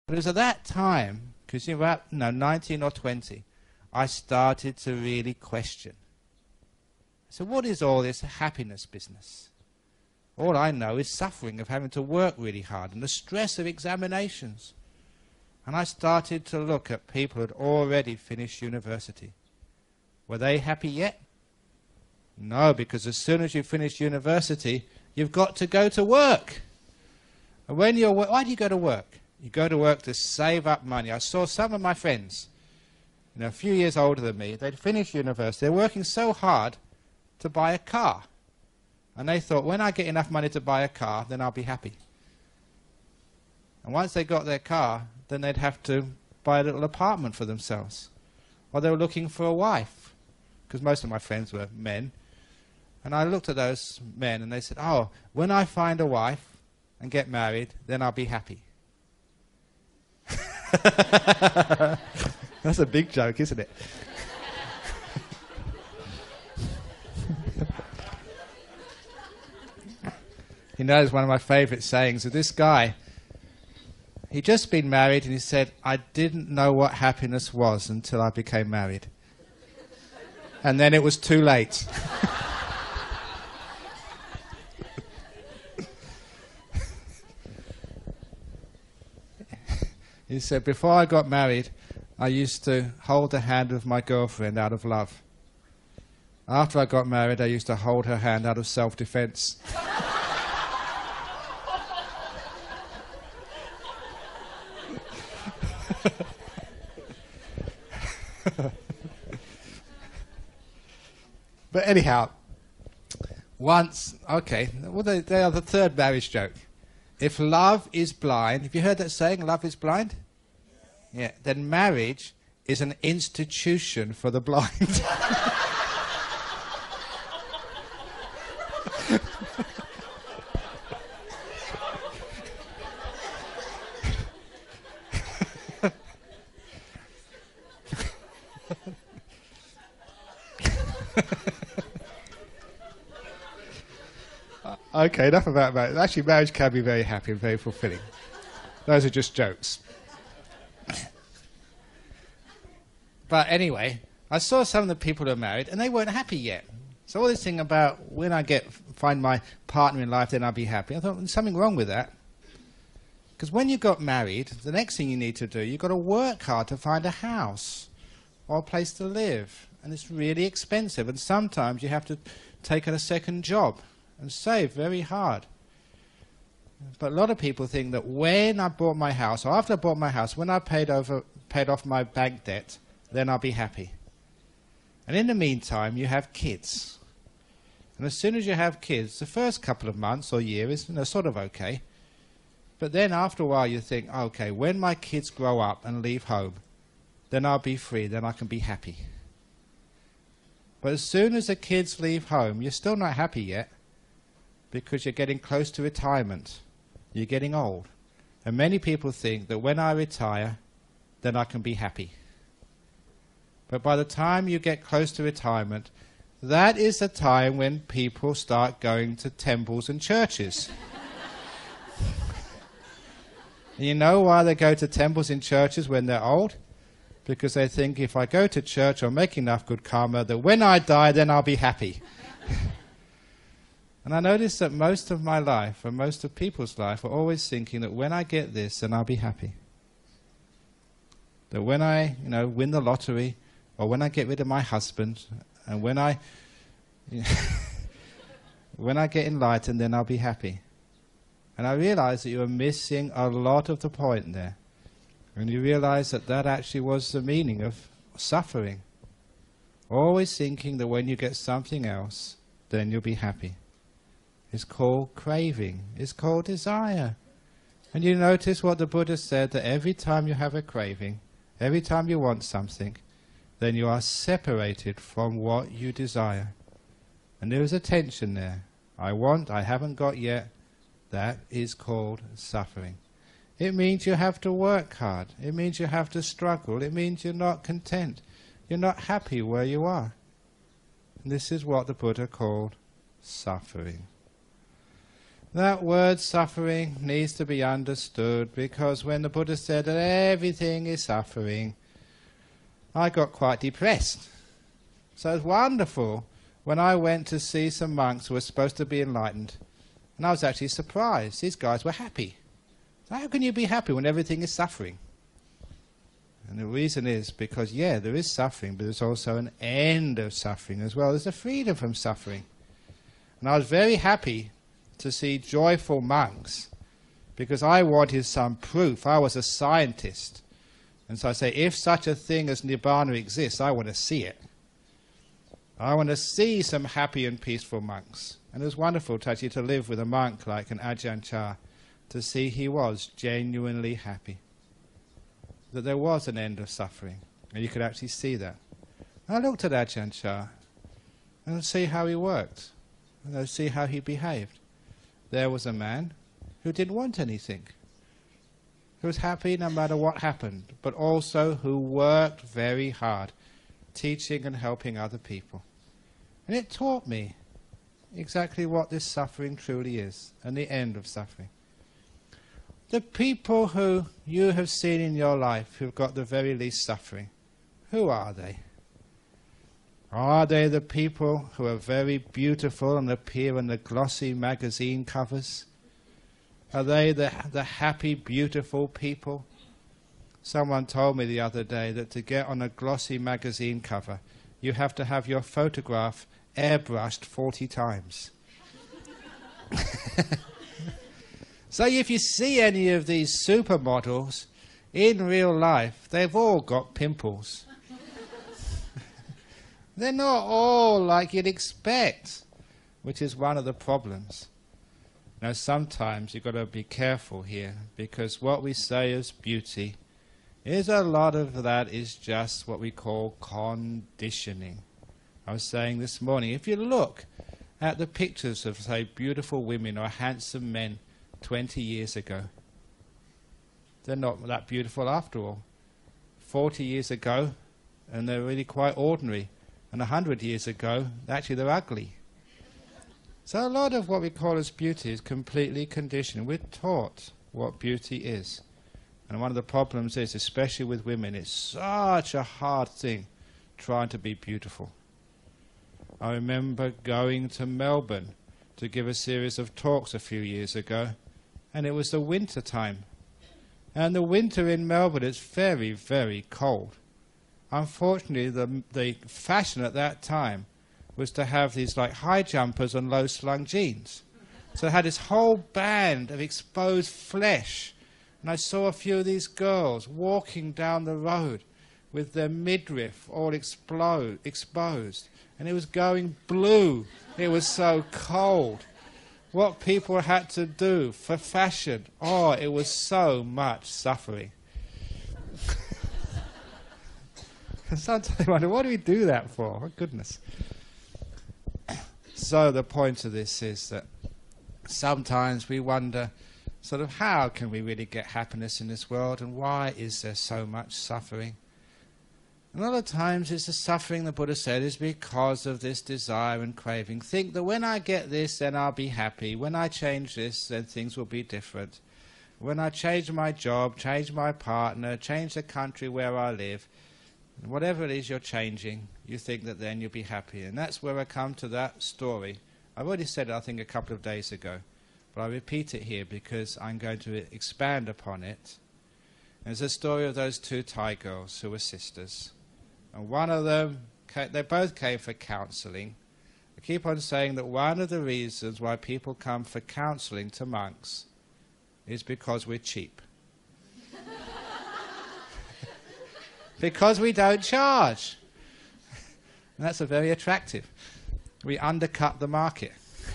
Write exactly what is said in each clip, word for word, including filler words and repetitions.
But it was at that time, because you were about no, nineteen or twenty, I started to really question. So what is all this happiness business? All I know is suffering of having to work really hard and the stress of examinations. And I started to look at people who had already finished university. Were they happy yet? No, because as soon as you finish university, you've got to go to work. And when you're, why do you go to work? You go to work to save up money. I saw some of my friends, you know, a few years older than me, they'd finished university, they're working so hard to buy a car. And they thought, when I get enough money to buy a car, then I'll be happy. And once they got their car, then they'd have to buy a little apartment for themselves. Or they were looking for a wife, because most of my friends were men. And I looked at those men and they said, oh, when I find a wife and get married, then I'll be happy. That's a big joke, isn't it? You know, it's one of my favourite sayings of this guy. He'd just been married and he said, I didn't know what happiness was until I became married. And then it was too late. He said, before I got married, I used to hold the hand of my girlfriend out of love. After I got married, I used to hold her hand out of self-defense. But anyhow, once, okay, well, they, they are the third marriage joke. If love is blind, have you heard that saying, love is blind? Yeah, then marriage is an institution for the blind. Okay, enough about marriage. Actually, marriage can be very happy and very fulfilling. Those are just jokes. But anyway, I saw some of the people who are married, and they weren't happy yet. So all this thing about when I get find my partner in life, then I'll be happy. I thought there's something wrong with that. Because when you got married, the next thing you need to do, you've got to work hard to find a house or a place to live. And it's really expensive. And sometimes you have to take on a second job and save very hard. But a lot of people think that when I bought my house, or after I bought my house, when I paid over, paid off my bank debt, then I'll be happy. And in the meantime, you have kids. And as soon as you have kids, the first couple of months or year is, you know, sort of okay. But then after a while you think, okay, when my kids grow up and leave home, then I'll be free, then I can be happy. But as soon as the kids leave home, you're still not happy yet, because you're getting close to retirement. You're getting old. And many people think that when I retire, then I can be happy. But by the time you get close to retirement, that is the time when people start going to temples and churches. And you know why they go to temples and churches when they're old? Because they think, if I go to church or make enough good karma, that when I die, then I'll be happy. And I noticed that most of my life, and most of people's life, are always thinking that when I get this, then I'll be happy. That when I, you know, win the lottery, or when I get rid of my husband, and when I, you know, when I get enlightened, then I'll be happy. And I realized that you were missing a lot of the point there. And you realize that that actually was the meaning of suffering. Always thinking that when you get something else, then you'll be happy. It's called craving. It's called desire. And you notice what the Buddha said, that every time you have a craving, every time you want something, then you are separated from what you desire. And there is a tension there. I want, I haven't got yet. That is called suffering. It means you have to work hard. It means you have to struggle. It means you're not content. You're not happy where you are. And this is what the Buddha called suffering. That word suffering needs to be understood, because when the Buddha said that everything is suffering, I got quite depressed. So it's wonderful when I went to see some monks who were supposed to be enlightened, and I was actually surprised. These guys were happy. So how can you be happy when everything is suffering? And the reason is because, yeah, there is suffering, but there's also an end of suffering as well. There's a freedom from suffering. And I was very happy to see joyful monks, because I wanted some proof. I was a scientist. And so I say, if such a thing as Nibbana exists, I want to see it. I want to see some happy and peaceful monks. And it was wonderful to actually to live with a monk like an Ajahn Chah, to see he was genuinely happy, that there was an end of suffering, and you could actually see that. And I looked at Ajahn Chah and see how he worked, and I see how he behaved. There was a man who didn't want anything, who was happy no matter what happened, but also who worked very hard, teaching and helping other people. And it taught me exactly what this suffering truly is, and the end of suffering. The people who you have seen in your life who've got the very least suffering, who are they? Are they the people who are very beautiful and appear on the glossy magazine covers? Are they the, the happy, beautiful people? Someone told me the other day that to get on a glossy magazine cover, you have to have your photograph airbrushed forty times. So if you see any of these supermodels in real life, they've all got pimples. They're not all like you'd expect, which is one of the problems. Now sometimes you've got to be careful here, because what we say is beauty is a lot of that is just what we call conditioning. I was saying this morning, if you look at the pictures of, say, beautiful women or handsome men twenty years ago, they're not that beautiful after all. forty years ago, and they're really quite ordinary. And a hundred years ago, actually they're ugly. So a lot of what we call as beauty is completely conditioned. We're taught what beauty is. And one of the problems is, especially with women, it's such a hard thing trying to be beautiful. I remember going to Melbourne to give a series of talks a few years ago, and it was the winter time. And the winter in Melbourne is very, very cold. Unfortunately, the, the fashion at that time was to have these like high jumpers and low slung jeans. So it had this whole band of exposed flesh. And I saw a few of these girls walking down the road with their midriff all explode, exposed. And it was going blue. It was so cold. What people had to do for fashion, oh, it was so much suffering. Sometimes I wonder, what do we do that for? Oh, goodness. So the point of this is that sometimes we wonder, sort of, how can we really get happiness in this world, and why is there so much suffering? And other times it's the suffering, the Buddha said, is because of this desire and craving. Think that when I get this, then I'll be happy. When I change this, then things will be different. When I change my job, change my partner, change the country where I live, whatever it is you're changing, you think that then you'll be happy. And that's where I come to that story. I've already said it, I think, a couple of days ago, but I repeat it here because I'm going to expand upon it. And it's a story of those two Thai girls who were sisters. And one of them, they both came for counseling. I keep on saying that one of the reasons why people come for counseling to monks is because we're cheap. Because we don't charge. And that's a very attractive. We undercut the market.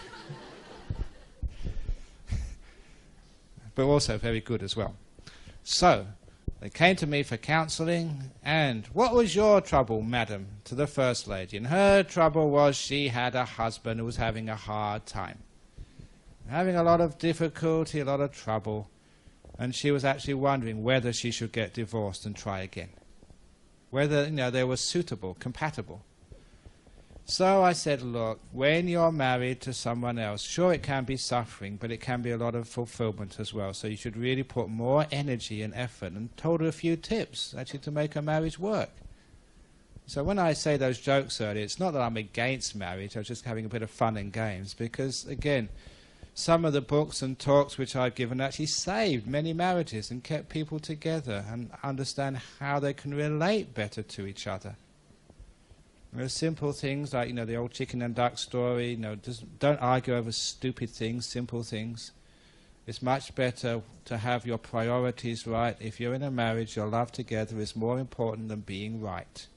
But also very good as well. So, they came to me for counseling, and what was your trouble, madam, to the First Lady? And her trouble was she had a husband who was having a hard time. Having a lot of difficulty, a lot of trouble, and she was actually wondering whether she should get divorced and try again. Whether, you know, they were suitable, compatible. So I said, look, when you're married to someone else, sure it can be suffering, but it can be a lot of fulfillment as well. So you should really put more energy and effort, and told her a few tips actually to make her marriage work. So when I say those jokes earlier, it's not that I'm against marriage, I was just having a bit of fun and games, because again, some of the books and talks which I've given actually saved many marriages and kept people together and understand how they can relate better to each other. There's simple things like, you know, the old chicken and duck story, you know, just don't argue over stupid things, simple things. It's much better to have your priorities right. If you're in a marriage, your love together is more important than being right.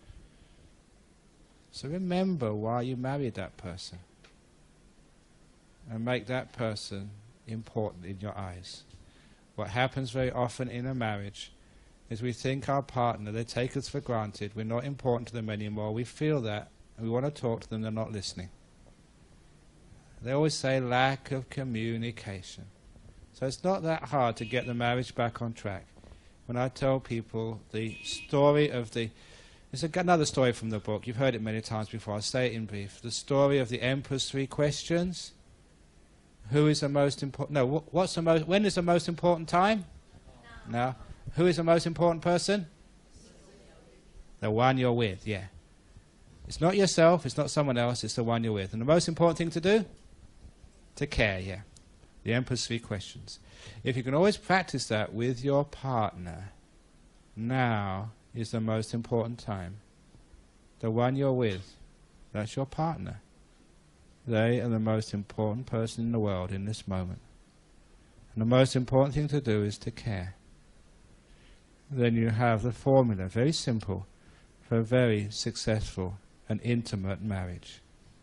So remember why you married that person. And make that person important in your eyes. What happens very often in a marriage is we think our partner, they take us for granted, we're not important to them anymore, we feel that, and we want to talk to them, they're not listening. They always say lack of communication. So it's not that hard to get the marriage back on track. When I tell people the story of the, it's another story from the book, you've heard it many times before, I'll say it in brief, the story of the Emperor's Three Questions. Who is the most important, no, what's the most, when is the most important time? No. no. Who is the most important person? The one you're with, yeah. It's not yourself, it's not someone else, it's the one you're with. And the most important thing to do? To care, yeah. The Emperor's Three Questions. If you can always practice that with your partner, now is the most important time. The one you're with, that's your partner. They are the most important person in the world in this moment. And the most important thing to do is to care. Then you have the formula, very simple, for a very successful and intimate marriage.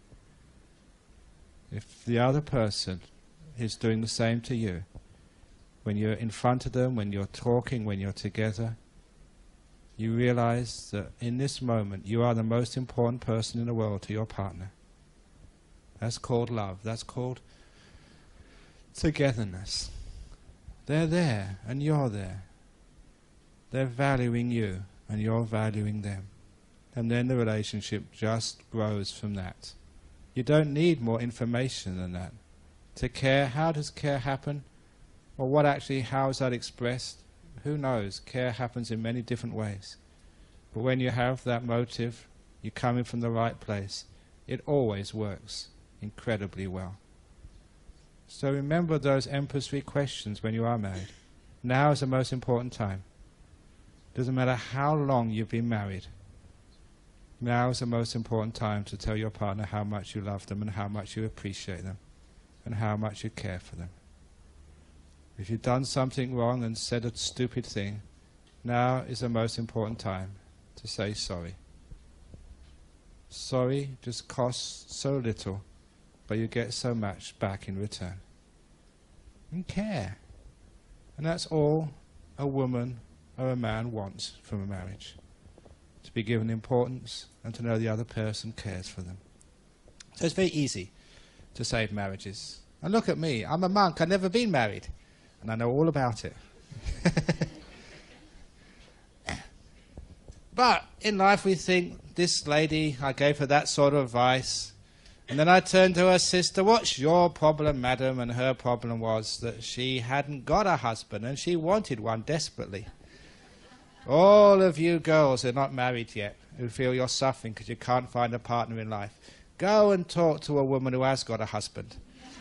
If the other person is doing the same to you, when you're in front of them, when you're talking, when you're together, you realize that in this moment you are the most important person in the world to your partner. That's called love. That's called togetherness. They're there and you're there. They're valuing you and you're valuing them. And then the relationship just grows from that. You don't need more information than that. To care, how does care happen? Well, what actually, how is that expressed? Who knows? Care happens in many different ways. But when you have that motive, you're coming from the right place, it always works incredibly well. So remember those Emperor's Three Questions when you are married. Now is the most important time. Doesn't matter how long you've been married. Now is the most important time to tell your partner how much you love them and how much you appreciate them and how much you care for them. If you've done something wrong and said a stupid thing, now is the most important time to say sorry. Sorry just costs so little, but you get so much back in return. And care. And that's all a woman or a man wants from a marriage. To be given importance and to know the other person cares for them. So it's very easy to save marriages. And look at me, I'm a monk, I've never been married. And I know all about it. But in life we think, this lady, I gave her that sort of advice. And then I turned to her sister, what's your problem, madam? And her problem was that she hadn't got a husband and she wanted one desperately. All of you girls who are not married yet, who feel you're suffering because you can't find a partner in life, go and talk to a woman who has got a husband.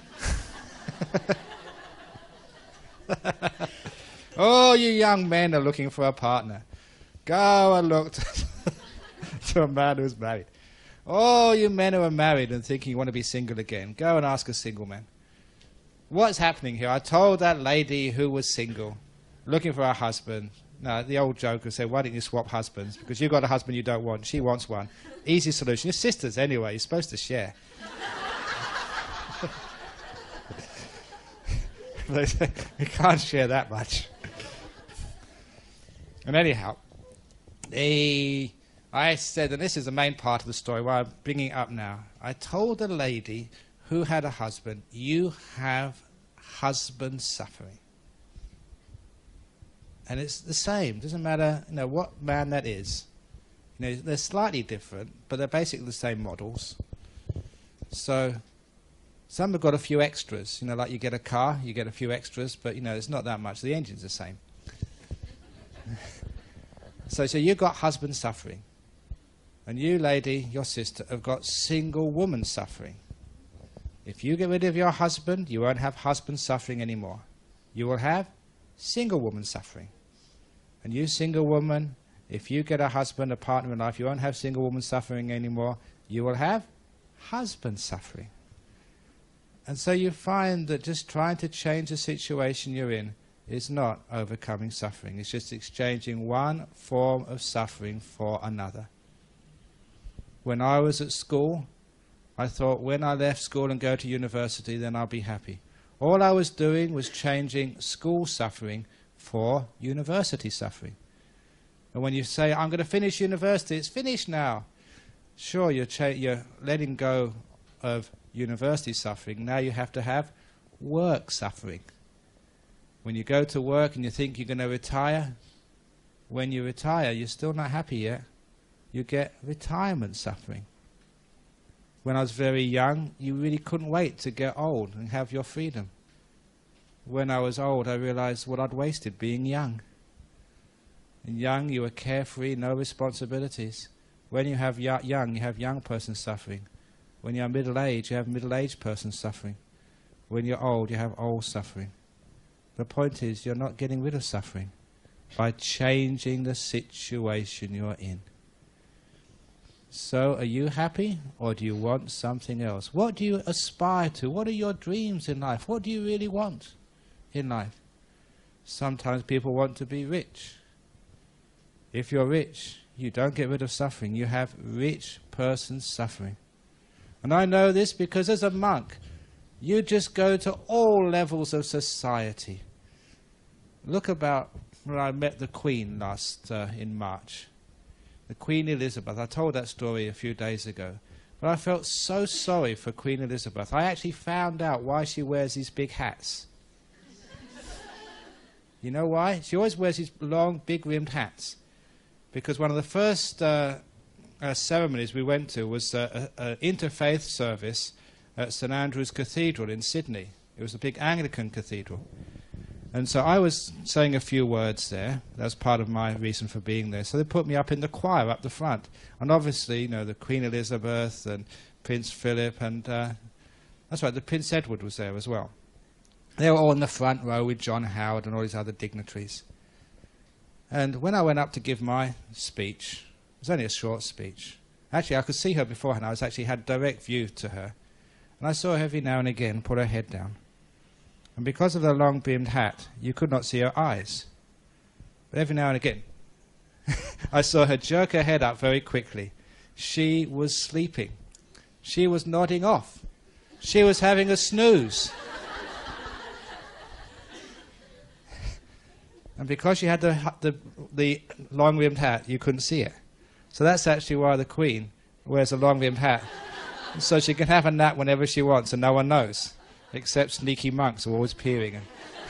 Oh, you young men are looking for a partner. Go and look to, to a man who's married. Oh, you men who are married and thinking you want to be single again, go and ask a single man. What's happening here? I told that lady who was single, looking for a husband. No, the old joker said, why don't you swap husbands? Because you've got a husband you don't want. She wants one. Easy solution. You're sisters anyway. You're supposed to share. They say, you can't share that much. And anyhow, the, I said, and this is the main part of the story, why I'm bringing it up now. I told a lady who had a husband, you have husband suffering. And it's the same. Doesn't matter, you know, what man that is. You know, they're slightly different, but they're basically the same models. So some have got a few extras. You know, like you get a car, you get a few extras, but you know, it's not that much. The engine's the same. so, so you've got husband suffering, and you, lady, your sister, have got single woman suffering. If you get rid of your husband, you won't have husband suffering anymore. You will have single woman suffering. And you, single woman, if you get a husband, a partner in life, you won't have single woman suffering anymore. You will have husband suffering. And so you find that just trying to change the situation you're in is not overcoming suffering. It's just exchanging one form of suffering for another. When I was at school, I thought when I left school and go to university, then I'll be happy. All I was doing was changing school suffering for university suffering. And when you say, I'm going to finish university, it's finished now. Sure, you're, cha you're letting go of university suffering. Now you have to have work suffering. When you go to work and you think you're going to retire, when you retire, you're still not happy yet. You get retirement suffering. When I was very young, you really couldn't wait to get old and have your freedom. When I was old, I realized what I'd wasted being young. And young, you were carefree, no responsibilities. When you have young, you have young person suffering. When you're middle-aged, you have middle-aged person suffering. When you're old, you have old suffering. The point is, you're not getting rid of suffering by changing the situation you're in. So, are you happy, or do you want something else? What do you aspire to? What are your dreams in life? What do you really want in life? Sometimes people want to be rich. If you're rich, you don't get rid of suffering. You have rich person suffering. And I know this because as a monk, you just go to all levels of society. Look about when I met the Queen last uh, in March. The Queen Elizabeth. I told that story a few days ago. But I felt so sorry for Queen Elizabeth. I actually found out why she wears these big hats. You know why? She always wears these long, big-rimmed hats. Because one of the first uh, uh, ceremonies we went to was uh, an interfaith service at St Andrew's Cathedral in Sydney. It was a big Anglican cathedral. And so I was saying a few words there. That was part of my reason for being there. So they put me up in the choir up the front. And obviously, you know, the Queen Elizabeth and Prince Philip and, uh, that's right, the Prince Edward was there as well. They were all in the front row with John Howard and all these other dignitaries. And when I went up to give my speech, it was only a short speech. Actually, I could see her beforehand. I was actually had direct view to her. And I saw her every now and again put her head down. And because of the long-brimmed hat, you could not see her eyes. But every now and again, I saw her jerk her head up very quickly. She was sleeping. She was nodding off. She was having a snooze. And because she had the, the, the long-rimmed hat, you couldn't see it. So that's actually why the Queen wears a long-rimmed hat. So she can have a nap whenever she wants and no one knows. Except sneaky monks who are always peering.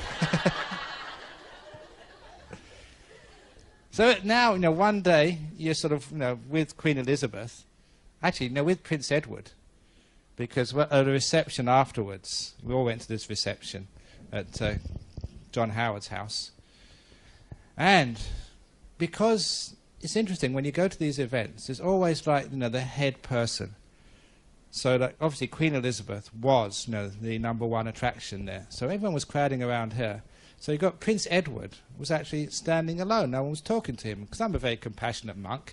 So now, you know, one day, you're sort of, you know, with Queen Elizabeth, actually, you know, with Prince Edward, because at a reception afterwards, we all went to this reception at uh, John Howard's house. And because it's interesting, when you go to these events, there's always like, you know, the head person. So like, obviously Queen Elizabeth was, you know, the number one attraction there. So everyone was crowding around her. So you got Prince Edward was actually standing alone. No one was talking to him because I'm a very compassionate monk.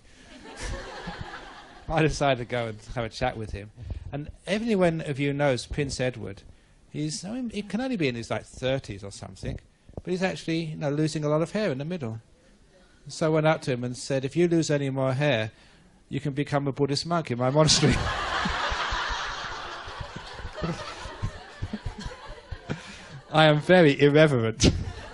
I decided to go and have a chat with him. And everyone of you knows Prince Edward. He's, I mean, he can only be in his like thirties or something, but he's actually, you know, losing a lot of hair in the middle. So I went up to him and said, if you lose any more hair, you can become a Buddhist monk in my monastery. I am very irreverent.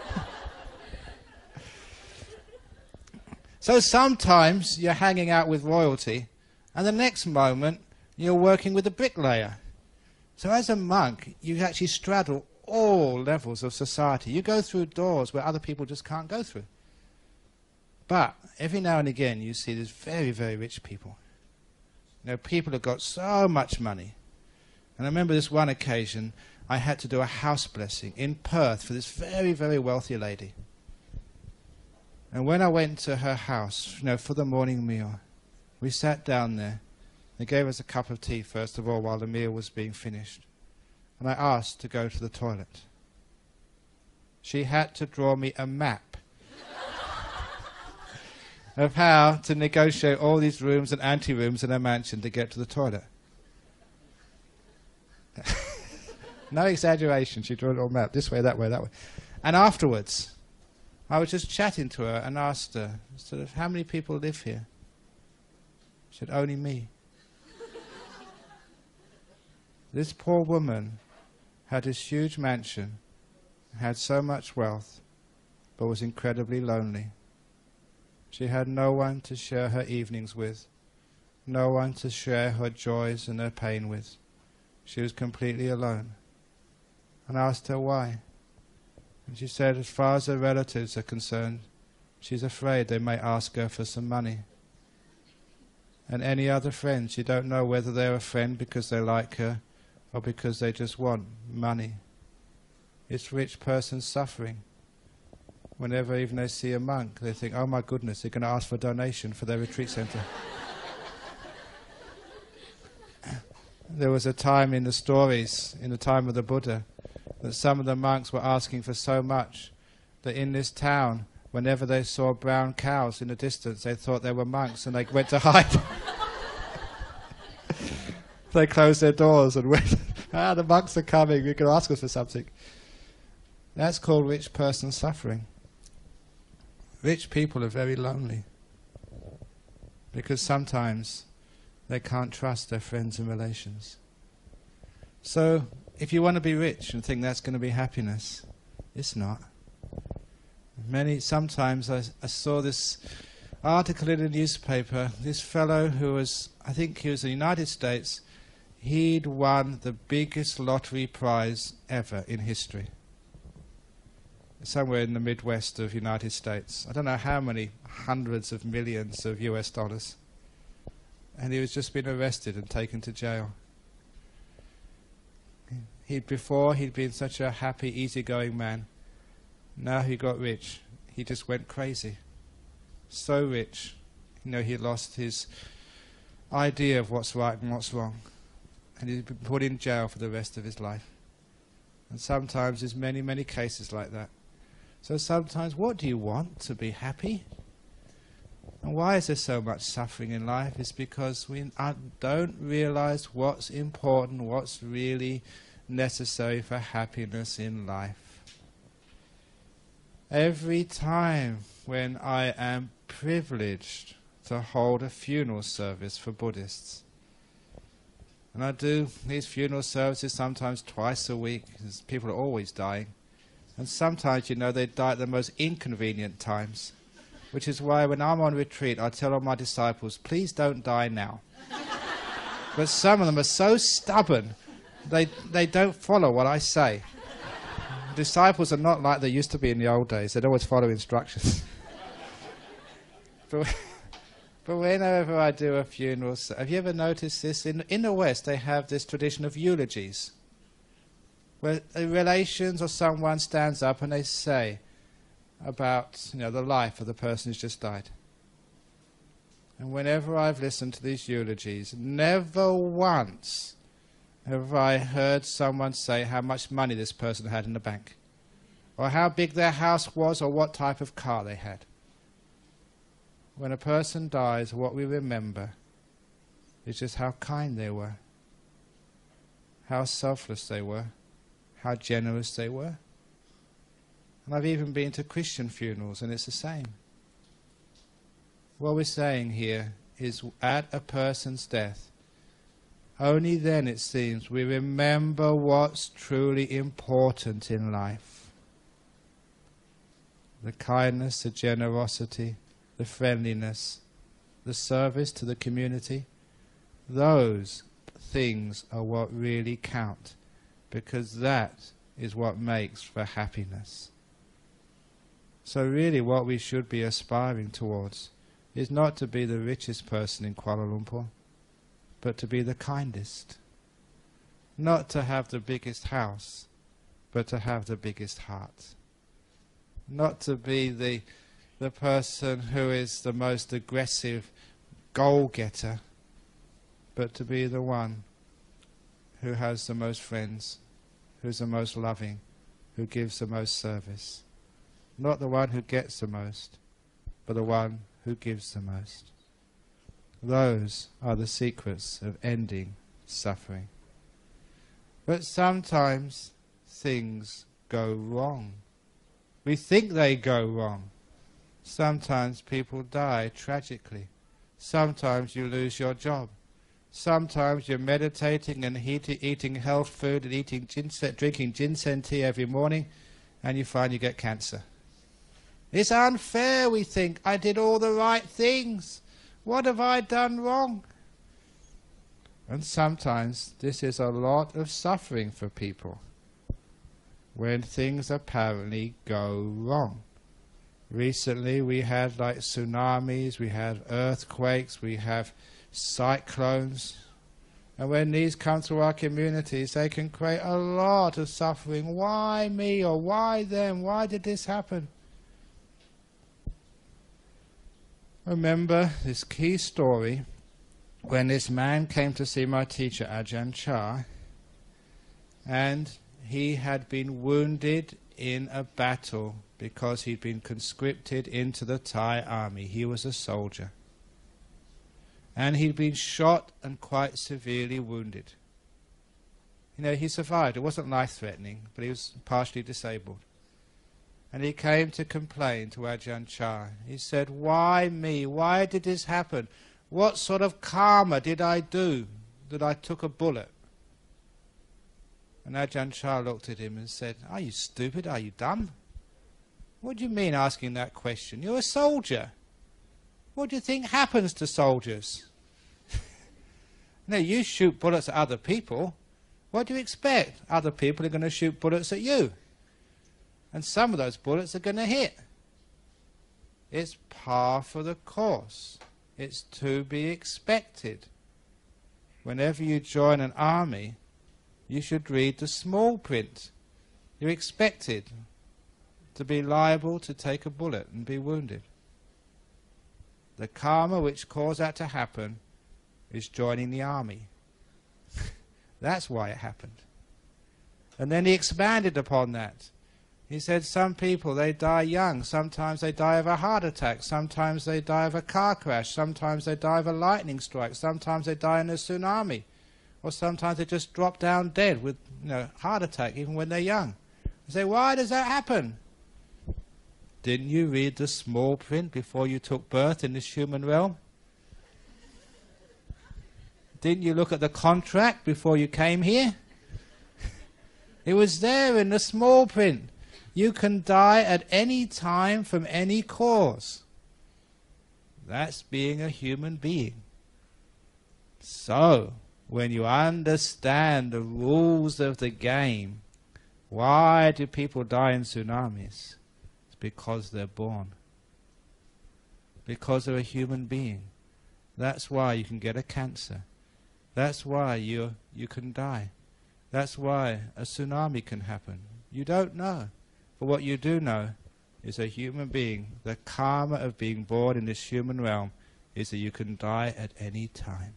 So sometimes you're hanging out with royalty, and the next moment you're working with a bricklayer. So as a monk, you actually straddle all levels of society. You go through doors where other people just can't go through. But every now and again you see these very, very rich people. You know, people have got so much money. And I remember this one occasion I had to do a house blessing in Perth for this very, very wealthy lady. And when I went to her house, you know, for the morning meal, we sat down there. They gave us a cup of tea, first of all, while the meal was being finished. And I asked to go to the toilet. She had to draw me a map of how to negotiate all these rooms and ante-rooms in her mansion to get to the toilet. No exaggeration, she drew a little map, this way, that way, that way. And afterwards, I was just chatting to her and asked her, sort of, how many people live here? She said, only me. This poor woman had this huge mansion, had so much wealth, but was incredibly lonely. She had no one to share her evenings with, no one to share her joys and her pain with. She was completely alone. And I asked her why. And she said, as far as her relatives are concerned, she's afraid they may ask her for some money. And any other friends, you don't know whether they're a friend because they like her or because they just want money. It's rich person's suffering. Whenever even they see a monk, they think, oh my goodness, they're going to ask for a donation for their retreat center. There was a time in the stories, in the time of the Buddha, that some of the monks were asking for so much that in this town, whenever they saw brown cows in the distance, they thought they were monks and they went to hide. They closed their doors and went, ah, the monks are coming, you can ask us for something. That's called rich person suffering. Rich people are very lonely because sometimes they can't trust their friends and relations. So, if you want to be rich and think that's going to be happiness, it's not. Many, sometimes I, I saw this article in a newspaper, this fellow who was, I think he was in the United States, he'd won the biggest lottery prize ever in history. Somewhere in the Midwest of the United States. I don't know how many hundreds of millions of U S dollars. And he was just been arrested and taken to jail. He'd before he'd been such a happy, easygoing man. Now he got rich. He just went crazy. So rich, you know, he lost his idea of what's right and what's wrong. And he'd been put in jail for the rest of his life. And sometimes there's many, many cases like that. So sometimes, what do you want? To be happy? And why is there so much suffering in life? It's because we uh, don't realize what's important, what's really necessary for happiness in life. Every time when I am privileged to hold a funeral service for Buddhists, and I do these funeral services sometimes twice a week, because people are always dying. And sometimes, you know, they die at the most inconvenient times, which is why when I'm on retreat, I tell all my disciples, please don't die now. But some of them are so stubborn, they, they don't follow what I say. Disciples are not like they used to be in the old days. They'd always follow instructions. but, but whenever I do a funeral, have you ever noticed this? In, in the West, they have this tradition of eulogies, where the relations or someone stands up and they say about, you know, the life of the person who's just died. And whenever I've listened to these eulogies, never once have I heard someone say how much money this person had in the bank, or how big their house was, or what type of car they had. When a person dies, what we remember is just how kind they were, how selfless they were, how generous they were. And I've even been to Christian funerals, and it's the same. What we're saying here is, at a person's death, only then, it seems, we remember what's truly important in life. The kindness, the generosity, the friendliness, the service to the community. Those things are what really count, because that is what makes for happiness. So really what we should be aspiring towards is not to be the richest person in Kuala Lumpur, but to be the kindest. Not to have the biggest house, but to have the biggest heart. Not to be the, the person who is the most aggressive goal-getter, but to be the one who has the most friends, who's the most loving, who gives the most service. Not the one who gets the most, but the one who gives the most. Those are the secrets of ending suffering. But sometimes things go wrong. We think they go wrong. Sometimes people die tragically. Sometimes you lose your job. Sometimes you're meditating and heat- eating health food and eating ginseng, drinking ginseng tea every morning, and you find you get cancer. It's unfair, we think. I did all the right things. What have I done wrong? And sometimes this is a lot of suffering for people when things apparently go wrong. Recently we had like tsunamis, we had earthquakes, we have cyclones. And when these come to our communities, they can create a lot of suffering. Why me, or why them? Why did this happen? Remember this key story when this man came to see my teacher Ajahn Chah, and he had been wounded in a battle because he'd been conscripted into the Thai army. He was a soldier. And he'd been shot and quite severely wounded. You know, he survived. It wasn't life-threatening, but he was partially disabled. And he came to complain to Ajahn Chah. He said, why me? Why did this happen? What sort of karma did I do that I took a bullet? And Ajahn Chah looked at him and said, are you stupid? Are you dumb? What do you mean asking that question? You're a soldier. What do you think happens to soldiers? No, you shoot bullets at other people. What do you expect? Other people are going to shoot bullets at you. And some of those bullets are going to hit. It's par for the course. It's to be expected. Whenever you join an army, you should read the small print. You're expected to be liable to take a bullet and be wounded. The karma which caused that to happen is joining the army. That's why it happened. And then he expanded upon that. He said some people, they die young. Sometimes they die of a heart attack. Sometimes they die of a car crash. Sometimes they die of a lightning strike. Sometimes they die in a tsunami. Or sometimes they just drop down dead with, you know, heart attack even when they're young. I say, why does that happen? Didn't you read the small print before you took birth in this human realm? Didn't you look at the contract before you came here? It was there in the small print. You can die at any time from any cause. That's being a human being. So, when you understand the rules of the game, why do people die in tsunamis? It's because they're born. Because they're a human being. That's why you can get a cancer. That's why you you can die. That's why a tsunami can happen. You don't know. But what you do know is a human being, the karma of being born in this human realm is that you can die at any time.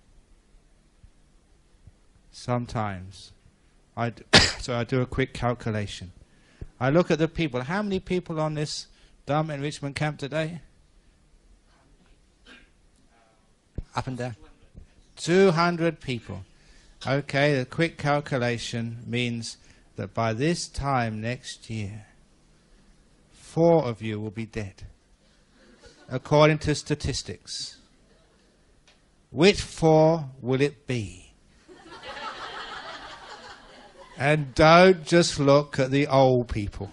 Sometimes, I d so I do a quick calculation. I look at the people. How many people on this Dharma enrichment camp today? Up and down? two hundred people. Okay, the quick calculation means that by this time next year, four of you will be dead, according to statistics. Which four will it be? And don't just look at the old people.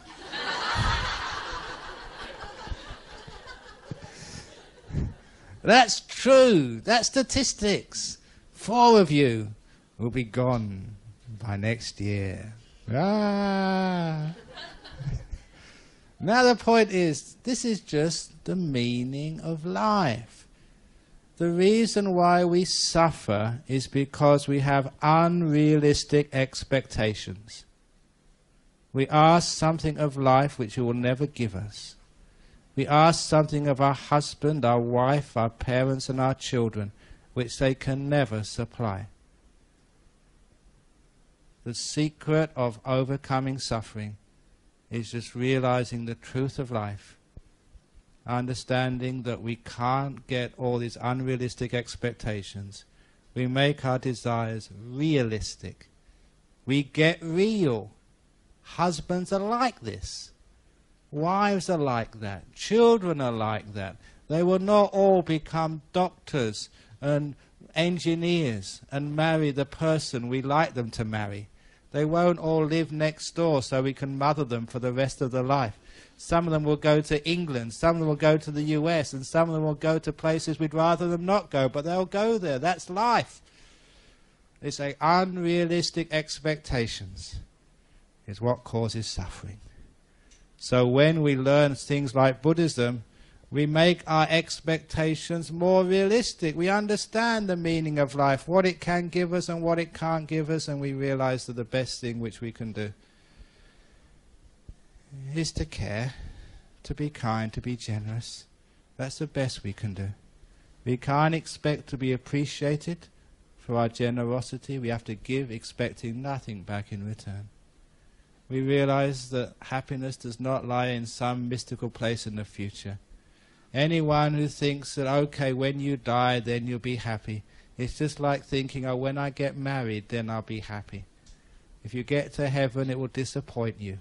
That's true. That's statistics. Four of you will be gone by next year. Ah. Now the point is, this is just the meaning of life. The reason why we suffer is because we have unrealistic expectations. We ask something of life which it will never give us. We ask something of our husband, our wife, our parents and our children, which they can never supply. The secret of overcoming suffering is just realizing the truth of life, understanding that we can't get all these unrealistic expectations. We make our desires realistic. We get real. Husbands are like this. Wives are like that. Children are like that. They will not all become doctors and engineers and marry the person we like them to marry. They won't all live next door so we can mother them for the rest of their life. Some of them will go to England, some of them will go to the U S, and some of them will go to places we'd rather them not go, but they'll go there. That's life. It's like unrealistic expectations is what causes suffering. So when we learn things like Buddhism, we make our expectations more realistic. We understand the meaning of life, what it can give us and what it can't give us, and we realize that the best thing which we can do is to care, to be kind, to be generous. That's the best we can do. We can't expect to be appreciated for our generosity. We have to give expecting nothing back in return. We realize that happiness does not lie in some mystical place in the future. Anyone who thinks that, okay, when you die, then you'll be happy, it's just like thinking, oh, when I get married, then I'll be happy. If you get to heaven, it will disappoint you.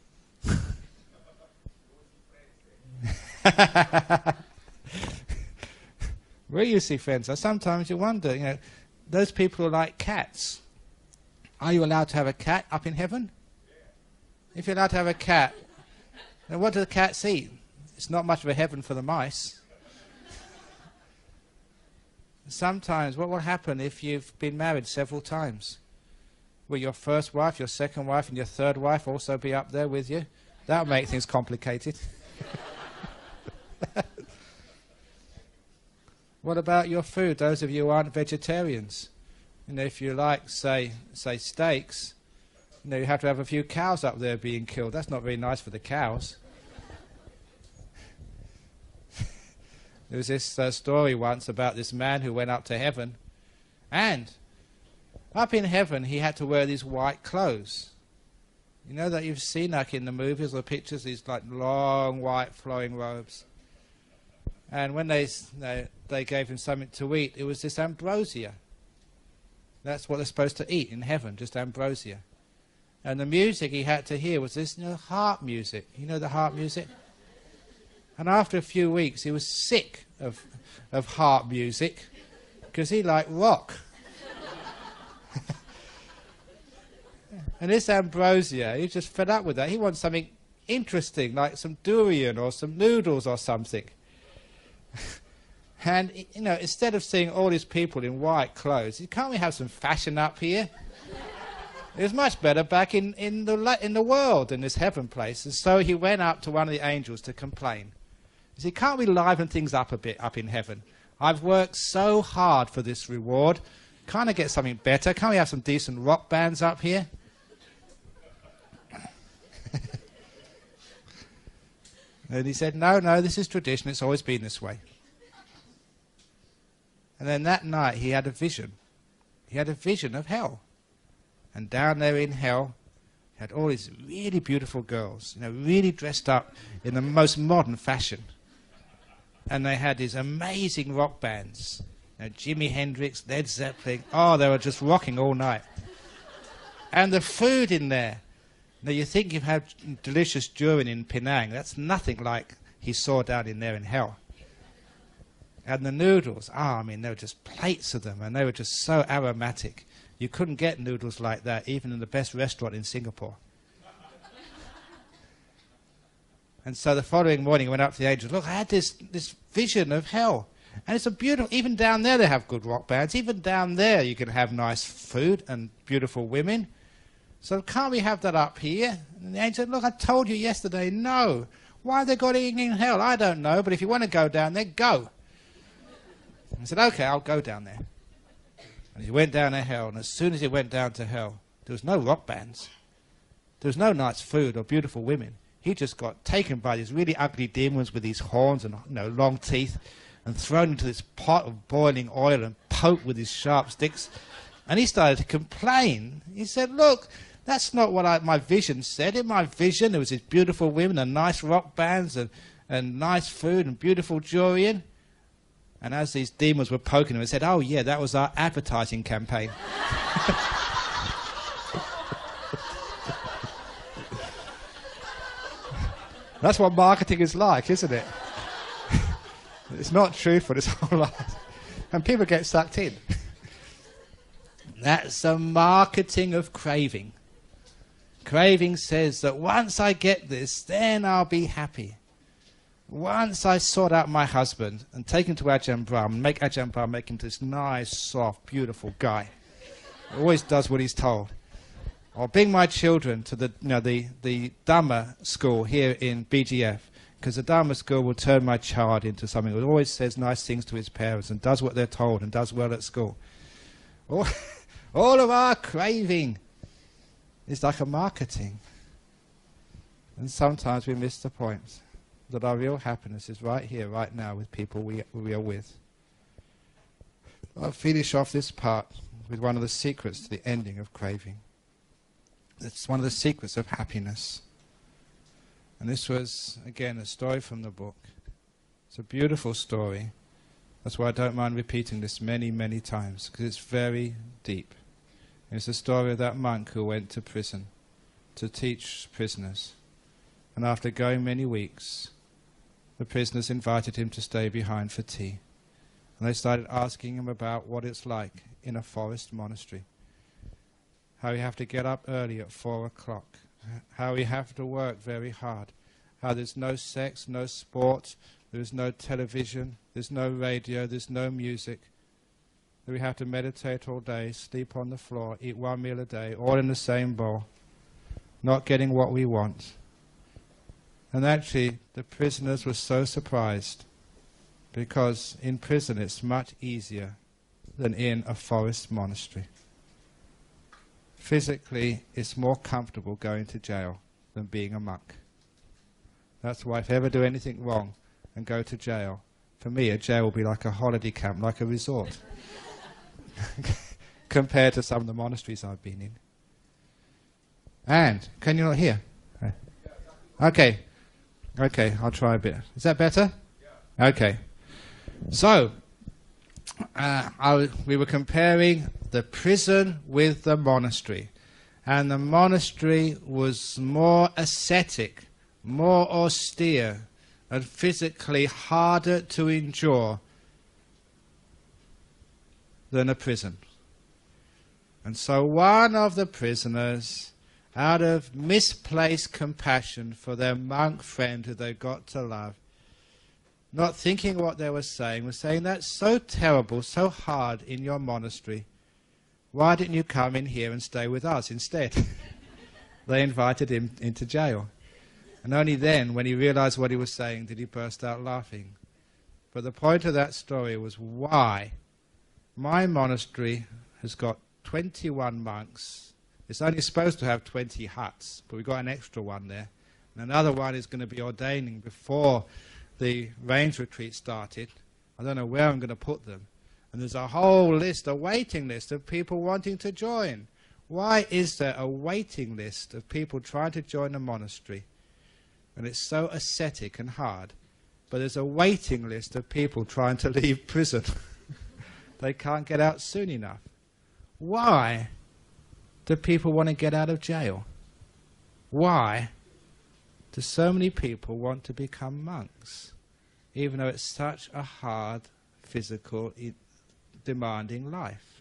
Where you see friends, sometimes you wonder, you know, those people who like cats, are you allowed to have a cat up in heaven? If you're allowed to have a cat, then what do the cats eat? It's not much of a heaven for the mice. Sometimes, what will happen if you've been married several times? Will your first wife, your second wife, and your third wife also be up there with you? That'll make things complicated. What about your food? Those of you who aren't vegetarians, you know, if you like, say, say steaks, you know, you have to have a few cows up there being killed. That's not very nice for the cows. There was this uh, story once about this man who went up to heaven, and up in heaven he had to wear these white clothes. You know that you've seen like in the movies or pictures, these like long white flowing robes. And when they, they, they gave him something to eat, it was this ambrosia. That's what they're supposed to eat in heaven, just ambrosia. And the music he had to hear was this, you know, harp music. You know the harp music? And after a few weeks, he was sick of, of harp music because he liked rock. And this ambrosia, he was just fed up with that. He wants something interesting, like some durian or some noodles or something. And, you know, instead of seeing all these people in white clothes, can't we have some fashion up here? It was much better back in, in, the, in the world, in this heaven place. And so he went up to one of the angels to complain. He said, can't we liven things up a bit up in heaven? I've worked so hard for this reward. Can't I get something better? Can't we have some decent rock bands up here? And he said, no, no, this is tradition. It's always been this way. And then that night he had a vision. He had a vision of hell. And down there in hell, he had all these really beautiful girls, you know, really dressed up in the most modern fashion. And they had these amazing rock bands. You know, Jimi Hendrix, Led Zeppelin. Oh, they were just rocking all night. And the food in there. Now, you think you've had delicious durian in Penang. That's nothing like he saw down in there in hell. And the noodles, ah, oh, I mean, they were just plates of them, and they were just so aromatic. You couldn't get noodles like that, even in the best restaurant in Singapore. And so the following morning, I went up to the angels. Look, I had this, this vision of hell. And it's a beautiful, even down there they have good rock bands. Even down there you can have nice food and beautiful women. So can't we have that up here? And the angel said, look, I told you yesterday, no. Why have they got it in hell? I don't know, but if you want to go down there, go. I said, okay, I'll go down there. And he went down to hell, and as soon as he went down to hell, there was no rock bands. There was no nice food or beautiful women. He just got taken by these really ugly demons with these horns and, you know, long teeth, and thrown into this pot of boiling oil and poked with his sharp sticks. And he started to complain. He said, look, that's not what I, my vision said. In my vision, there was these beautiful women and nice rock bands and, and nice food and beautiful jewelry. And as these demons were poking him, he said, oh, yeah, that was our advertising campaign. That's what marketing is like, isn't it? It's not truthful, it's all lies. And people get sucked in. That's the marketing of craving. Craving says that once I get this, then I'll be happy. Once I sort out my husband and take him to Ajahn Brahm and make Ajahn Brahm make him this nice, soft, beautiful guy. He always does what he's told. Or bring my children to the, you know, the, the Dhamma school here in B G F, because the Dhamma school will turn my child into something who always says nice things to his parents and does what they're told and does well at school. All, all of our craving is like a marketing. And sometimes we miss the point that our real happiness is right here, right now, with people we, we are with. I'll finish off this part with one of the secrets to the ending of craving. It's one of the secrets of happiness. And this was, again, a story from the book. It's a beautiful story. That's why I don't mind repeating this many, many times, because it's very deep. It's the story of that monk who went to prison to teach prisoners. And after going many weeks, the prisoners invited him to stay behind for tea. And they started asking him about what it's like in a forest monastery. How you have to get up early at four o'clock. How you have to work very hard. How there's no sex, no sport, there's no television, there's no radio, there's no music. That we have to meditate all day, sleep on the floor, eat one meal a day, all in the same bowl, not getting what we want. And actually, the prisoners were so surprised, because in prison it's much easier than in a forest monastery. Physically, it's more comfortable going to jail than being a monk. That's why if I ever do anything wrong and go to jail, for me a jail will be like a holiday camp, like a resort, compared to some of the monasteries I've been in. And, can you not hear? Okay. Okay, I'll try a bit. Is that better? Okay. So, uh, I w we were comparing the prison with the monastery. And the monastery was more ascetic, more austere, and physically harder to endure than a prison. And so one of the prisoners, out of misplaced compassion for their monk friend who they got to love, not thinking what they were saying, was saying, that's so terrible, so hard in your monastery. Why didn't you come in here and stay with us instead? They invited him into jail. And only then, when he realized what he was saying, did he burst out laughing. But the point of that story was why my monastery has got twenty-one monks. It's only supposed to have twenty huts, but we've got an extra one there. And another one is going to be ordaining before the range retreat started. I don't know where I'm going to put them. And there's a whole list, a waiting list of people wanting to join. Why is there a waiting list of people trying to join a monastery? And it's so ascetic and hard. But there's a waiting list of people trying to leave prison. They can't get out soon enough. Why do people want to get out of jail? Why do so many people want to become monks, even though it's such a hard, physical, demanding life?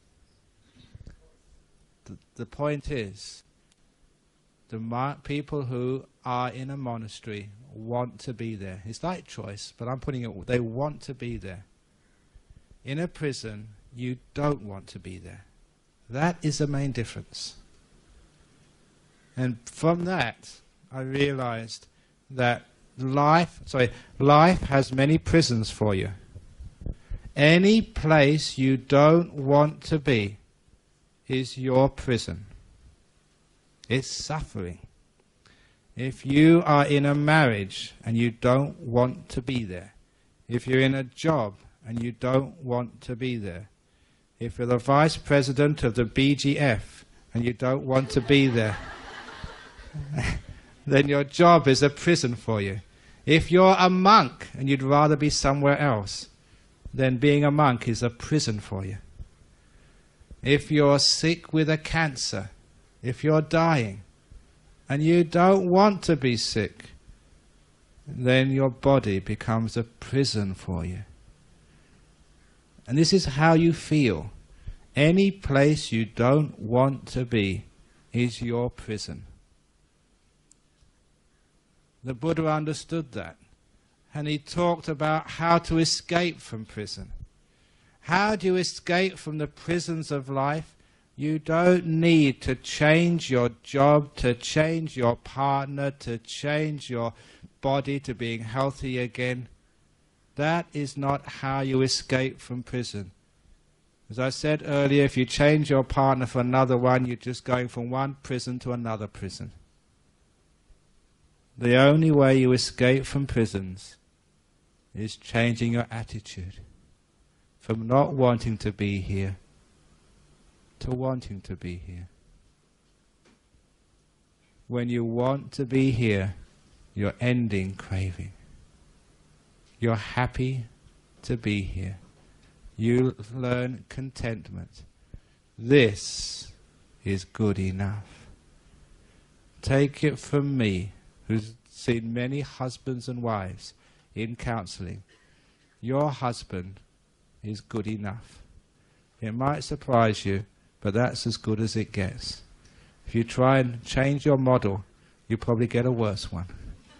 The, the point is, the mo people who are in a monastery want to be there. It's like choice, but I'm putting it, they want to be there. In a prison, you don't want to be there. That is the main difference. And from that, I realized that life, sorry, life has many prisons for you. Any place you don't want to be is your prison. It's suffering. If you are in a marriage and you don't want to be there, if you're in a job and you don't want to be there, if you're the vice president of the B G F and you don't want to be there, then your job is a prison for you. If you're a monk and you'd rather be somewhere else, then being a monk is a prison for you. If you're sick with a cancer, if you're dying, and you don't want to be sick, then your body becomes a prison for you. And this is how you feel. Any place you don't want to be is your prison. The Buddha understood that, and he talked about how to escape from prison. How do you escape from the prisons of life? You don't need to change your job, to change your partner, to change your body to being healthy again. That is not how you escape from prison. As I said earlier, if you change your partner for another one, you're just going from one prison to another prison. The only way you escape from prisons is changing your attitude from not wanting to be here to wanting to be here. When you want to be here, you're ending craving. You're happy to be here. You learn contentment. This is good enough. Take it from me, who's seen many husbands and wives in counseling. Your husband is good enough. It might surprise you, but that's as good as it gets. If you try and change your model, you probably get a worse one.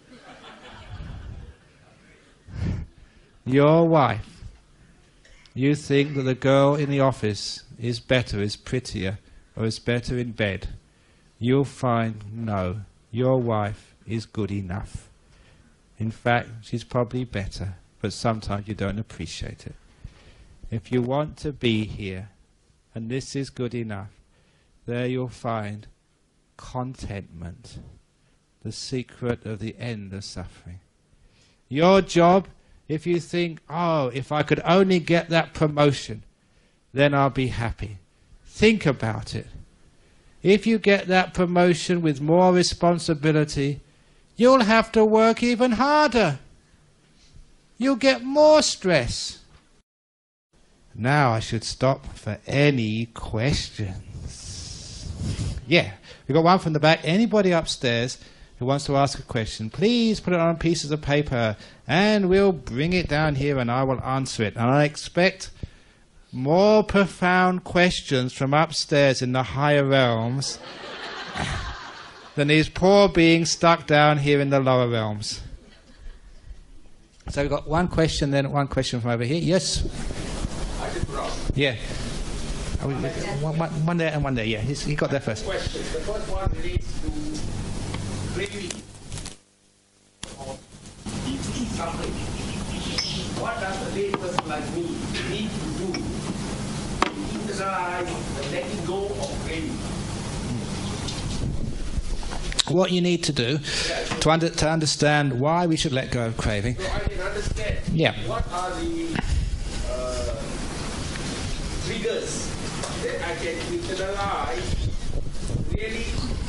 Your wife, you think that the girl in the office is better, is prettier, or is better in bed. You'll find, no, your wife is good enough. In fact, she's probably better, but sometimes you don't appreciate it. If you want to be here, and this is good enough, there you'll find contentment, the secret of the end of suffering. Your job, if you think, oh, if I could only get that promotion, then I'll be happy. Think about it. If you get that promotion with more responsibility, you'll have to work even harder. You'll get more stress. Now I should stop for any questions. Yeah, we've got one from the back. Anybody upstairs who wants to ask a question, please put it on pieces of paper and we'll bring it down here and I will answer it. And I expect more profound questions from upstairs in the higher realms than these poor beings stuck down here in the lower realms. So we've got one question, then one question from over here. Yes? Yeah. Oh, one, one, one there and one there, yeah. He's, he got there first. Question. The first one relates to craving or deeply suffering. What does a lay person like me need to do to internalize the letting go of craving? What you need to do to, under, to understand why we should let go of craving. So I can understand yeah. what are the uh, triggers that I can internalize, really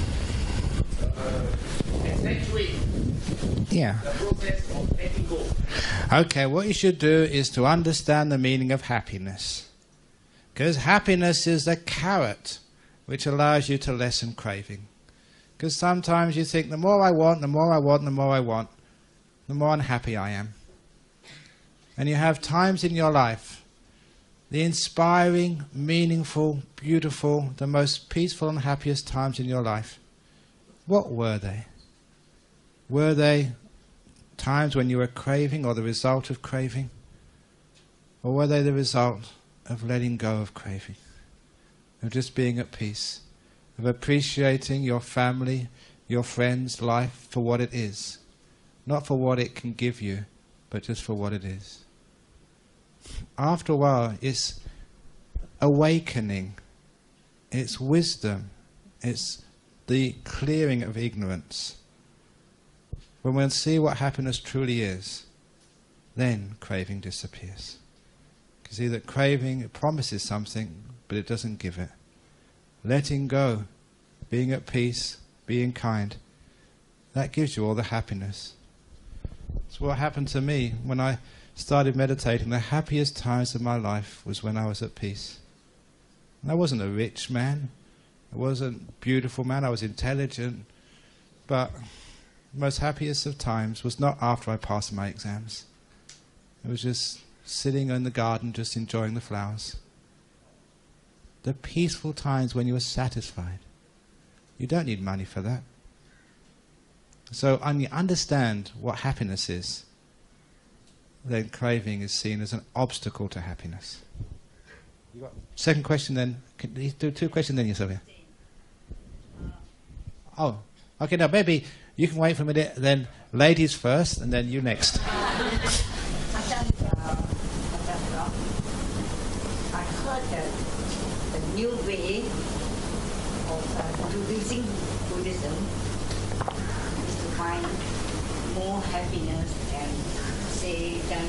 uh, accentuate yeah. the process of letting go. Okay, what you should do is to understand the meaning of happiness. Because happiness is the carrot which allows you to lessen craving. Because sometimes you think, the more I want, the more I want, the more I want, the more unhappy I am. And you have times in your life, the inspiring, meaningful, beautiful, the most peaceful and happiest times in your life. What were they? Were they times when you were craving or the result of craving? Or were they the result of letting go of craving? Of just being at peace? Of appreciating your family, your friends' life for what it is? not for what it can give you, but just for what it is. After a while, it's awakening, it's wisdom, it's the clearing of ignorance. When we'll see what happiness truly is, then craving disappears. You see that craving, it promises something, but it doesn't give it. Letting go, being at peace, being kind, that gives you all the happiness. It's what happened to me when I started meditating. The happiest times of my life was when I was at peace. And I wasn't a rich man, I wasn't a beautiful man, I was intelligent, but the most happiest of times was not after I passed my exams. It was just sitting in the garden, just enjoying the flowers. The peaceful times when you were satisfied. You don't need money for that. So when you understand what happiness is, then craving is seen as an obstacle to happiness. You got second question then? Can you do two questions then, Sylvia? Oh, okay, now maybe you can wait for a minute, then ladies first, and then you next. New way of uh, using Buddhism is to find more happiness and say than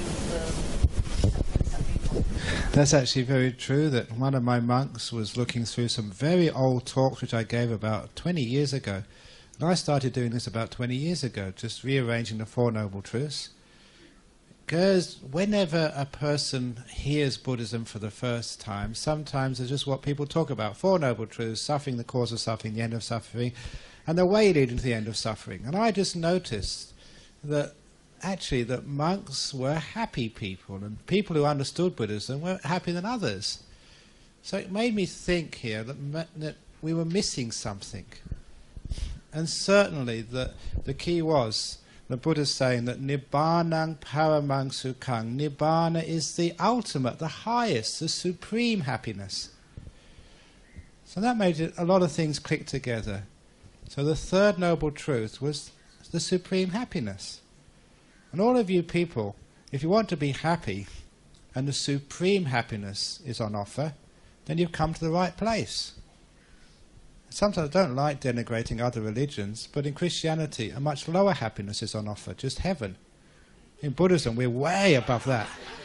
uh, That's actually very true, that one of my monks was looking through some very old talks which I gave about twenty years ago. And I started doing this about twenty years ago, just rearranging the Four Noble Truths. Because whenever a person hears Buddhism for the first time, sometimes it's just what people talk about. Four Noble Truths, suffering, the cause of suffering, the end of suffering, and the way leading to the end of suffering. And I just noticed that actually that monks were happy people, and people who understood Buddhism were happier than others. So it made me think here that, that we were missing something. And certainly the, the key was the Buddha's saying that Nibbanang Paramang Sukhang. Nibbana is the ultimate, the highest, the supreme happiness. So that made it, a lot of things click together. So the third noble truth was the supreme happiness. And all of you people, if you want to be happy and the supreme happiness is on offer, then you've come to the right place. Sometimes I don't like denigrating other religions, but in Christianity a much lower happiness is on offer, just heaven. In Buddhism we're way above that.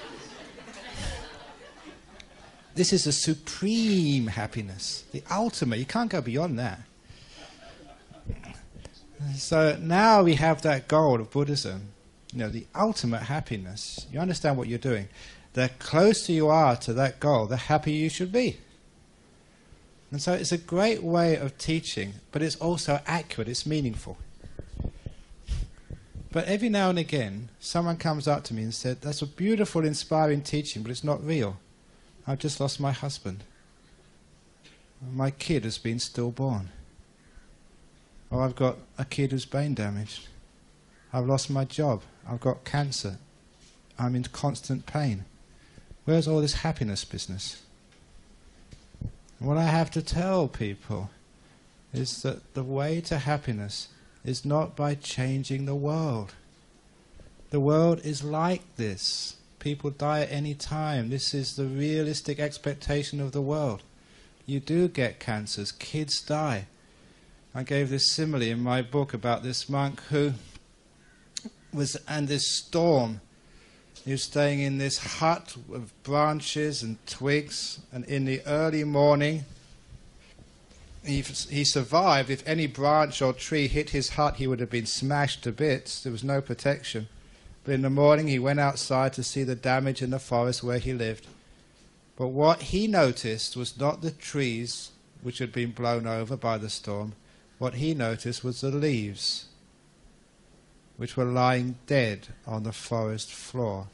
This is the supreme happiness, the ultimate. You can't go beyond that. So now we have that goal of Buddhism, you know, the ultimate happiness. You understand what you're doing. The closer you are to that goal, the happier you should be. And so it's a great way of teaching, but it's also accurate, it's meaningful. But every now and again, someone comes up to me and said, that's a beautiful, inspiring teaching, but it's not real. I've just lost my husband. My kid has been stillborn. Or I've got a kid who's brain damaged. I've lost my job. I've got cancer. I'm in constant pain. Where's all this happiness business? What I have to tell people is that the way to happiness is not by changing the world. The world is like this. People die at any time. This is the realistic expectation of the world. You do get cancers. Kids die. I gave this simile in my book about this monk who was in this storm. He was staying in this hut of branches and twigs, and in the early morning he, he survived. If any branch or tree hit his hut, he would have been smashed to bits. There was no protection. But in the morning he went outside to see the damage in the forest where he lived. But what he noticed was not the trees which had been blown over by the storm. What he noticed was the leaves which were lying dead on the forest floor.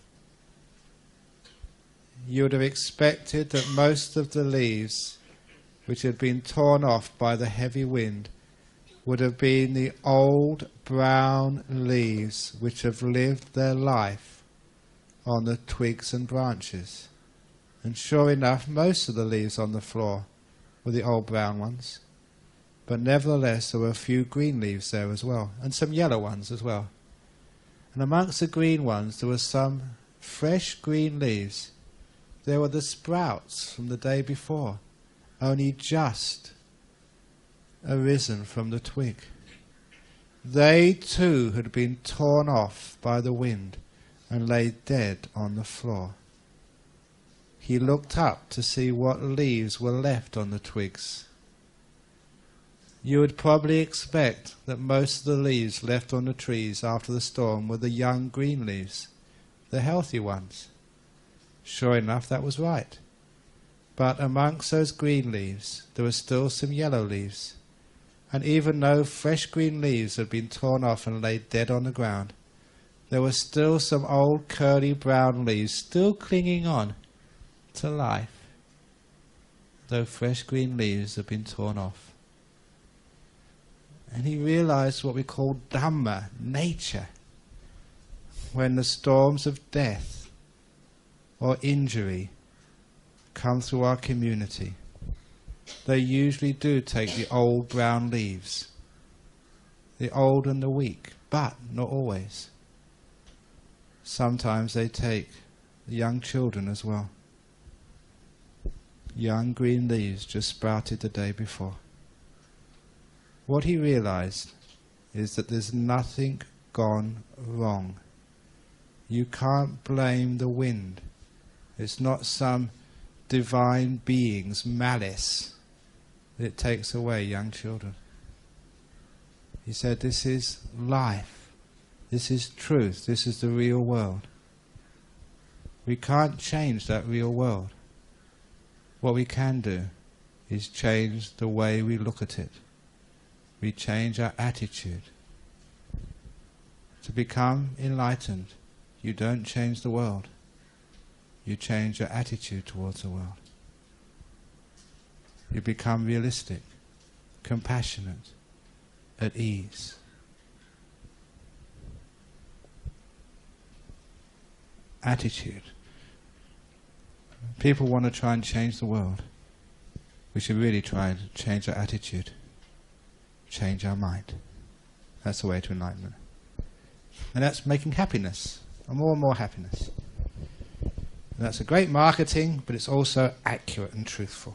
You would have expected that most of the leaves which had been torn off by the heavy wind would have been the old brown leaves which have lived their life on the twigs and branches. And sure enough, most of the leaves on the floor were the old brown ones. But nevertheless there were a few green leaves there as well, and some yellow ones as well. And amongst the green ones there were some fresh green leaves. There were the sprouts from the day before, only just arisen from the twig. They too had been torn off by the wind and lay dead on the floor. He looked up to see what leaves were left on the twigs. You would probably expect that most of the leaves left on the trees after the storm were the young green leaves, the healthy ones. Sure enough, that was right. But amongst those green leaves, there were still some yellow leaves. And even though fresh green leaves had been torn off and laid dead on the ground, there were still some old curly brown leaves still clinging on to life, though fresh green leaves had been torn off. And he realized what we call Dhamma, nature. When the storms of death or injury come through our community, they usually do take the old brown leaves, the old and the weak, but not always. Sometimes they take the young children as well. Young green leaves just sprouted the day before. What he realized is that there's nothing gone wrong. You can't blame the wind. It's not some divine being's malice that it takes away young children. He said, this is life. This is truth. This is the real world. We can't change that real world. What we can do is change the way we look at it. We change our attitude. To become enlightened, you don't change the world. You change your attitude towards the world. You become realistic, compassionate, at ease. Attitude. People want to try and change the world. We should really try and change our attitude. Change our mind. That's the way to enlightenment. And that's making happiness, and more and more happiness. And that's a great marketing, but it's also accurate and truthful.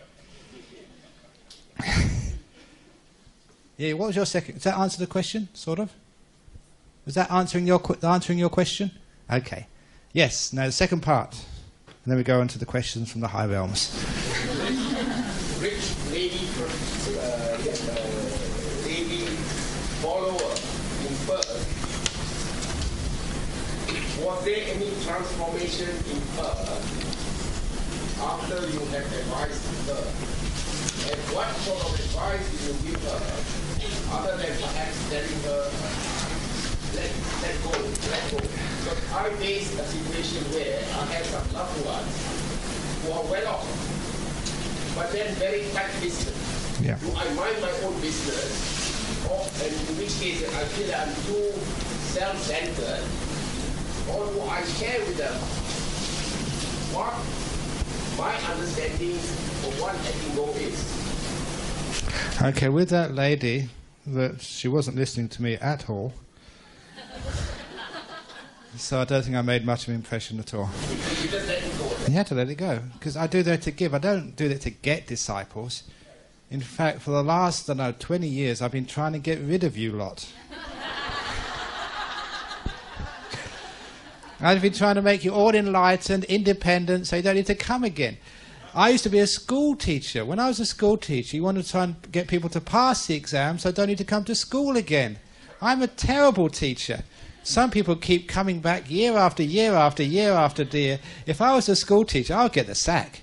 Yeah, what was your second? Does that answer the question, sort of? Was that answering your qu- answering your question? Okay. Yes. Now the second part, and then we go on to the questions from the high realms. Rich lady, uh, lady follower in Perth. Was there any transformation in her after you had advised her? And what sort of advice did you give her, other than perhaps telling her, let, let go, let go? Because I faced a situation where I had some loved ones who are well off, but then very fact-distant. Yeah. Do I mind my own business? Or, and in which case I feel I'm too self-centered? Or do I share with them what my understanding of what letting go is? Okay, with that lady, that she wasn't listening to me at all, so I don't think I made much of an impression at all. You just let it go. You had to let it go, because I do that to give. I don't do that to get disciples. In fact, for the last, I don't know, twenty years, I've been trying to get rid of you lot. I've been trying to make you all enlightened, independent, so you don't need to come again. I used to be a school teacher. When I was a school teacher, you wanted to try and get people to pass the exam so I don't need to come to school again. I'm a terrible teacher. Some people keep coming back year after year after year after year. If I was a school teacher, I'll get the sack.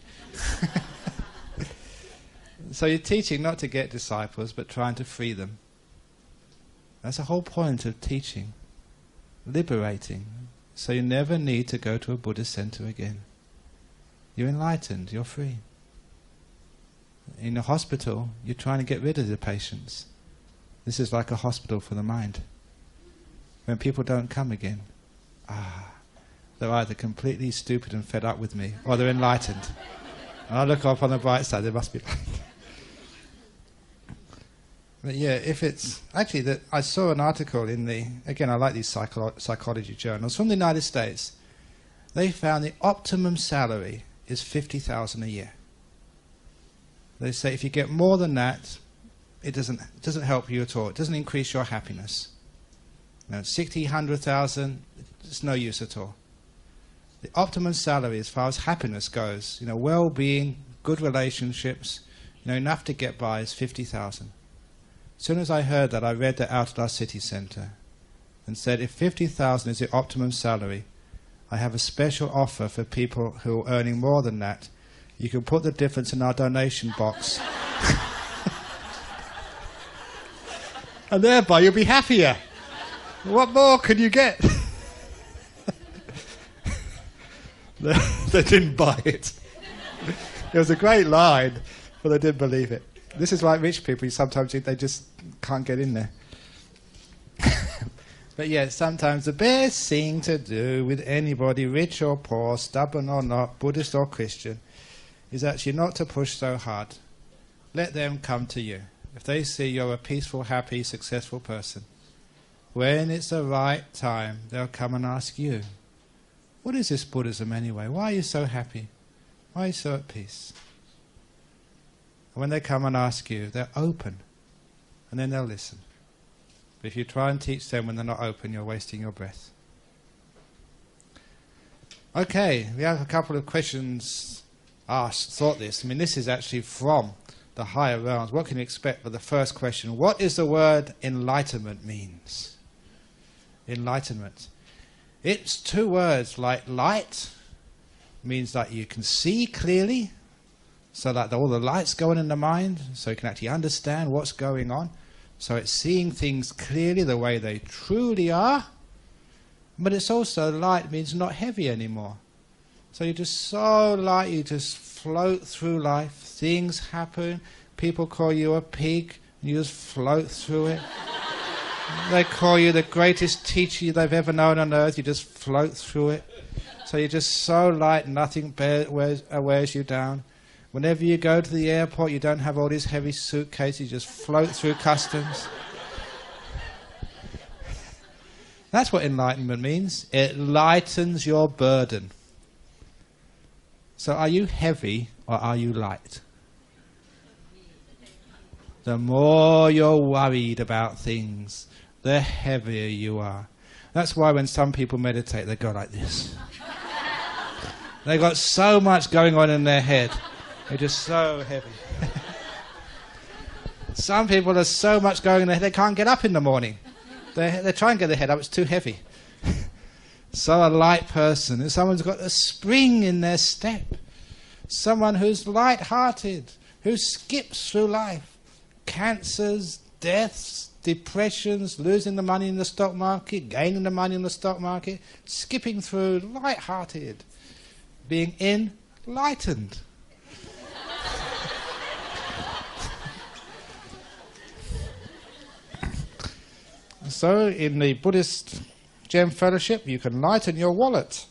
So you're teaching not to get disciples, but trying to free them. That's the whole point of teaching. Liberating. So you never need to go to a Buddhist center again. You're enlightened, you're free. In a hospital, you're trying to get rid of the patients. This is like a hospital for the mind. When people don't come again, ah, they're either completely stupid and fed up with me, or they're enlightened. And I look up on the bright side, they must be like. But yeah, if it's actually that I saw an article in the again I like these psycho- psychology journals from the United States. They found the optimum salary is fifty thousand a year. They say if you get more than that, it doesn't it doesn't help you at all. It doesn't increase your happiness. Now, sixty, hundred thousand, it's no use at all. The optimum salary, as far as happiness goes, you know, well-being, good relationships, you know, enough to get by, is fifty thousand. As soon as I heard that, I read that out at our city centre and said, if fifty thousand is the optimum salary, I have a special offer for people who are earning more than that. You can put the difference in our donation box. And thereby you'll be happier. What more can you get? they, they didn't buy it. It was a great line, but they didn't believe it. This is like rich people. Sometimes they just can't get in there. But yeah, sometimes the best thing to do with anybody, rich or poor, stubborn or not, Buddhist or Christian, is actually not to push so hard. Let them come to you. If they see you're a peaceful, happy, successful person, when it's the right time, they'll come and ask you, what is this Buddhism anyway? Why are you so happy? Why are you so at peace? And when they come and ask you, they're open, and then they'll listen. But if you try and teach them when they're not open, you're wasting your breath. Okay, we have a couple of questions asked, thought this. I mean, this is actually from the higher realms. What can you expect for the first question? What is the word enlightenment means? Enlightenment. It's two words, like light means that you can see clearly, so that all the light's going in the mind, so you can actually understand what's going on. So it's seeing things clearly the way they truly are. But it's also light means not heavy anymore. So you're just so light, you just float through life. Things happen. People call you a pig, and you just float through it. They call you the greatest teacher they've ever known on earth. You just float through it. So you're just so light, nothing bear, wears, uh, wears you down. Whenever you go to the airport, you don't have all these heavy suitcases. You just float through customs. That's what enlightenment means. It lightens your burden. So are you heavy or are you light? The more you're worried about things, the heavier you are. That's why when some people meditate, they go like this. They've got so much going on in their head. They're just so heavy. Some people have so much going in their head, they can't get up in the morning. They they try and get their head up, it's too heavy. So a light person is someone who's got a spring in their step. Someone who's light-hearted, who skips through life. Cancers, deaths, depressions, losing the money in the stock market, gaining the money in the stock market, skipping through, light-hearted, being enlightened. So in the Buddhist Gem Fellowship, you can lighten your wallet.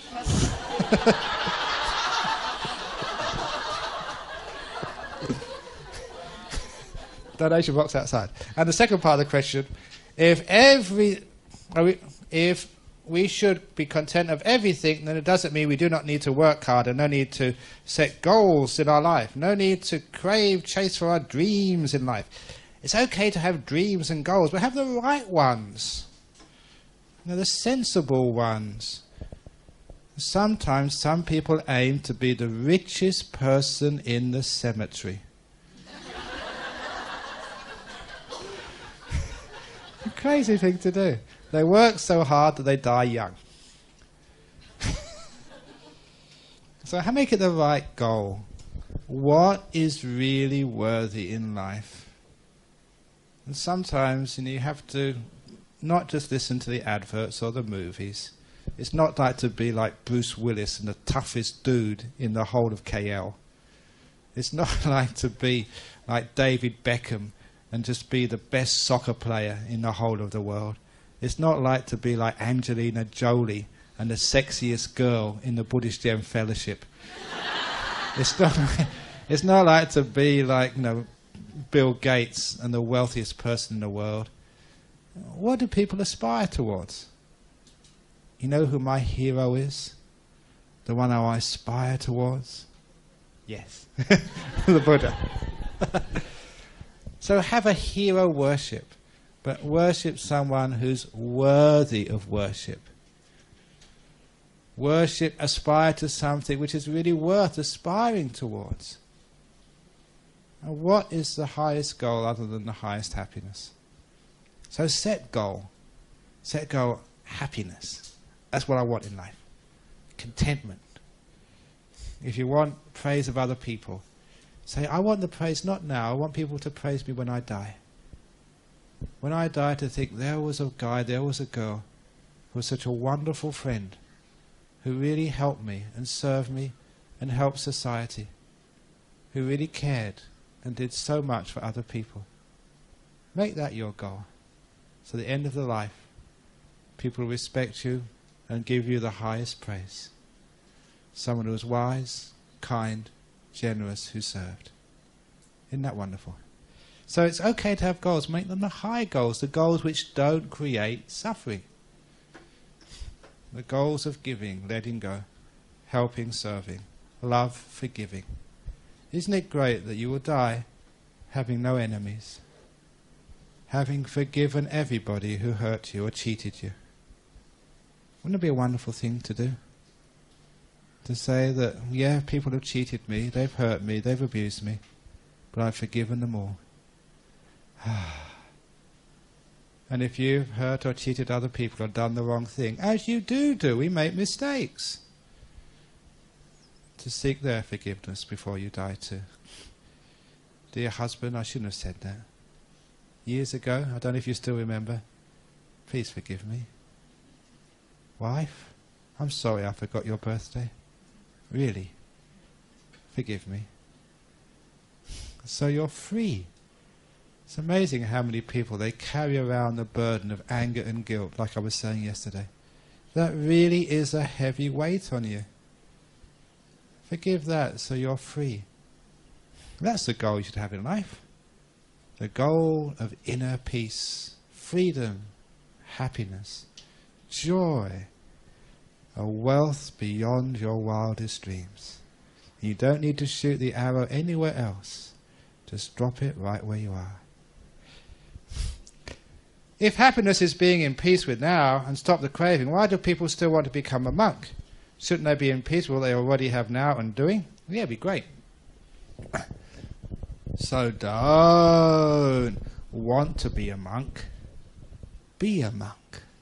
Donation box outside. And the second part of the question, if every, if we should be content of everything, then it doesn't mean we do not need to work hard and no need to set goals in our life. No need to crave, chase for our dreams in life. It's okay to have dreams and goals, but have the right ones. You know, the sensible ones. Sometimes some people aim to be the richest person in the cemetery. A crazy thing to do. They work so hard that they die young. So how make it the right goal? What is really worthy in life? And sometimes, you know, you have to not just listen to the adverts or the movies. It's not like to be like Bruce Willis and the toughest dude in the whole of K L. It's not like to be like David Beckham and just be the best soccer player in the whole of the world. It's not like to be like Angelina Jolie and the sexiest girl in the Buddhist Gem Fellowship. It's not like, it's not like to be like, you know, Bill Gates and the wealthiest person in the world, what do people aspire towards? You know who my hero is? The one who I aspire towards? Yes. The Buddha. So have a hero worship, but worship someone who's worthy of worship. Worship, aspire to something which is really worth aspiring towards. And what is the highest goal other than the highest happiness? So set goal. Set goal, happiness. That's what I want in life. Contentment. If you want praise of other people, say, I want the praise not now, I want people to praise me when I die. When I die, to think there was a guy, there was a girl who was such a wonderful friend, who really helped me and served me and helped society, who really cared and did so much for other people. Make that your goal. So at the end of the life, people respect you and give you the highest praise. Someone who was wise, kind, generous, who served. Isn't that wonderful? So it's okay to have goals. Make them the high goals, the goals which don't create suffering. The goals of giving, letting go, helping, serving, love, forgiving. Isn't it great that you will die having no enemies, having forgiven everybody who hurt you or cheated you? Wouldn't it be a wonderful thing to do? To say that, yeah, people have cheated me, they've hurt me, they've abused me, but I've forgiven them all. And if you've hurt or cheated other people or done the wrong thing, as you do do, we make mistakes, to seek their forgiveness before you die too. Dear husband, I shouldn't have said that. Years ago, I don't know if you still remember, please forgive me. Wife, I'm sorry I forgot your birthday. Really, forgive me. So you're free. It's amazing how many people, they carry around the burden of anger and guilt, like I was saying yesterday. That really is a heavy weight on you. Forgive that so you're free. That's the goal you should have in life. The goal of inner peace, freedom, happiness, joy, a wealth beyond your wildest dreams. You don't need to shoot the arrow anywhere else. Just drop it right where you are. If happiness is being in peace with now and stop the craving, why do people still want to become a monk? Shouldn't they be in peace with what they already have now and doing? Yeah, it'd be great. So don't want to be a monk. Be a monk.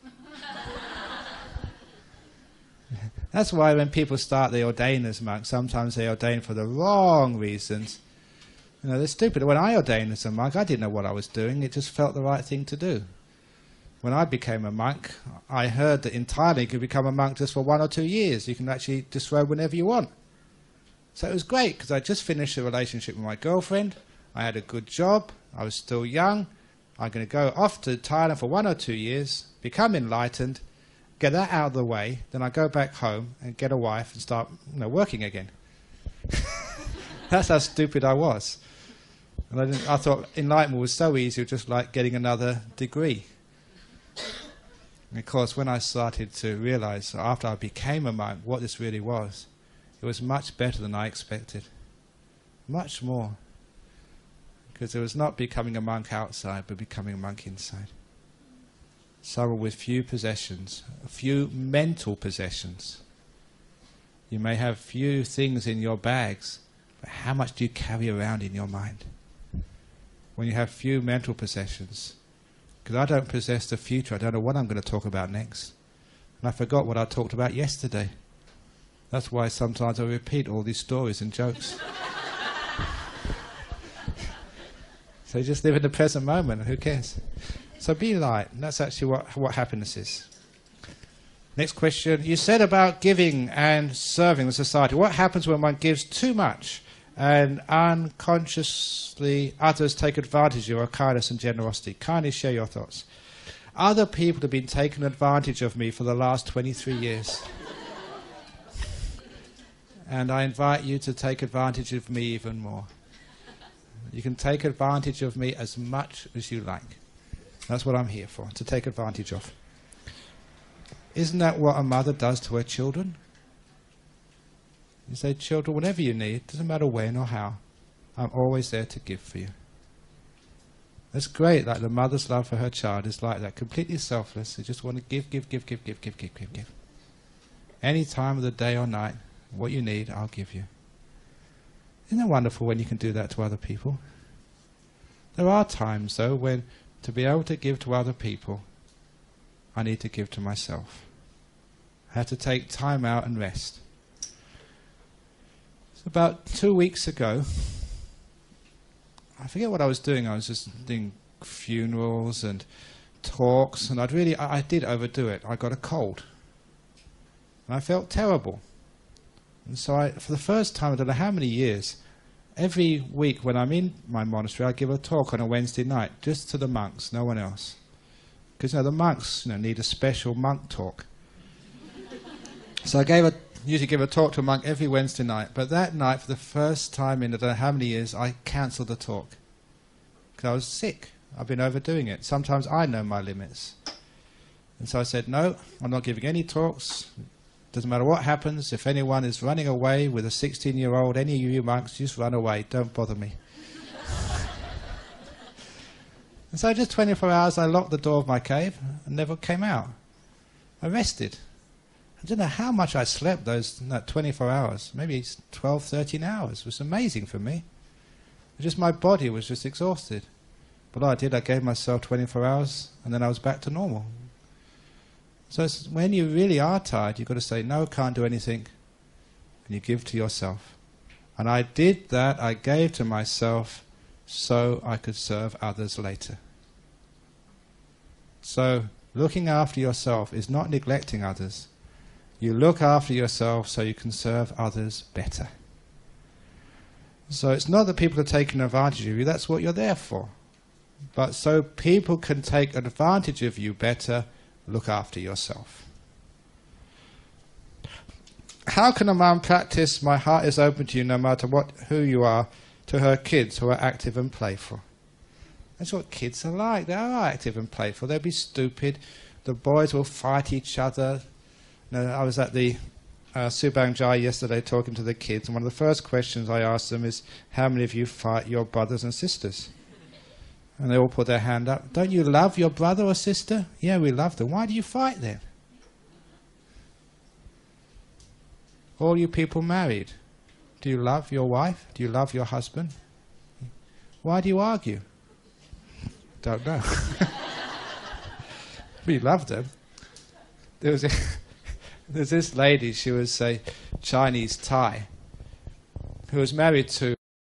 That's why when people start, they ordain as monks. Sometimes they ordain for the wrong reasons. You know, they're stupid. When I ordained as a monk, I didn't know what I was doing. It just felt the right thing to do. When I became a monk, I heard that entirely you could become a monk just for one or two years. You can actually disrobe whenever you want. So it was great, because I just finished a relationship with my girlfriend. I had a good job. I was still young. I'm going to go off to Thailand for one or two years, become enlightened, get that out of the way, then I go back home and get a wife and start, you know, working again. That's how stupid I was. And I, didn't, I thought enlightenment was so easy, just like getting another degree. And of course, when I started to realize, after I became a monk, what this really was, it was much better than I expected. Much more. Because it was not becoming a monk outside, but becoming a monk inside. Someone with few possessions, a few mental possessions. You may have few things in your bags, but how much do you carry around in your mind? When you have few mental possessions, because I don't possess the future, I don't know what I'm going to talk about next. And I forgot what I talked about yesterday. That's why sometimes I repeat all these stories and jokes. So just live in the present moment, who cares? So be light, and that's actually what, what happiness is. Next question. You said about giving and serving the society. What happens when one gives too much and unconsciously others take advantage of your kindness and generosity? Kindly share your thoughts. Other people have been taking advantage of me for the last twenty-three years. And I invite you to take advantage of me even more. You can take advantage of me as much as you like. That's what I'm here for, to take advantage of. Isn't that what a mother does to her children? You say, children, whatever you need, doesn't matter when or how, I'm always there to give for you. That's great, like the mother's love for her child is like that, completely selfless. You just want to give, give, give, give, give, give, give, give, give. Any time of the day or night, what you need, I'll give you. Isn't it wonderful when you can do that to other people? There are times, though, when to be able to give to other people, I need to give to myself. I have to take time out and rest. So about two weeks ago, I forget what I was doing. I was just doing funerals and talks, and I'd really, I, I did overdo it. I got a cold, and I felt terrible. And so I, for the first time, I don't know how many years, every week when I'm in my monastery, I give a talk on a Wednesday night, just to the monks, no one else. Because you know, the monks you know, need a special monk talk. So I gave a, usually give a talk to a monk every Wednesday night, but that night, for the first time in I don't know how many years, I cancelled the talk. Because I was sick. I've been overdoing it. Sometimes I know my limits. And so I said, no, I'm not giving any talks. Doesn't matter what happens. If anyone is running away with a sixteen-year-old, any of you monks, just run away. Don't bother me. And so just twenty-four hours, I locked the door of my cave and never came out. I rested. I don't know how much I slept those no, twenty-four hours. Maybe twelve, thirteen hours. It was amazing for me. It just my body was just exhausted. But all I did, I gave myself twenty-four hours and then I was back to normal. So it's, when you really are tired, you've got to say, no, can't do anything. And you give to yourself. And I did that, I gave to myself so I could serve others later. So looking after yourself is not neglecting others. You look after yourself so you can serve others better. So it's not that people are taking advantage of you, that's what you're there for. But so people can take advantage of you better, look after yourself. How can a mum practice my heart is open to you no matter what, who you are, to her kids who are active and playful? That's what kids are like. They are active and playful. They'll be stupid. The boys will fight each other. You know, I was at the uh, Subang Jai yesterday talking to the kids, and one of the first questions I asked them is, how many of you fight your brothers and sisters? And they all put their hand up. Don't you love your brother or sister? Yeah, we love them. Why do you fight then? All you people married, do you love your wife? Do you love your husband? Why do you argue? Don't know. We love them. There was a there's this lady, she was a Chinese Thai, who was married to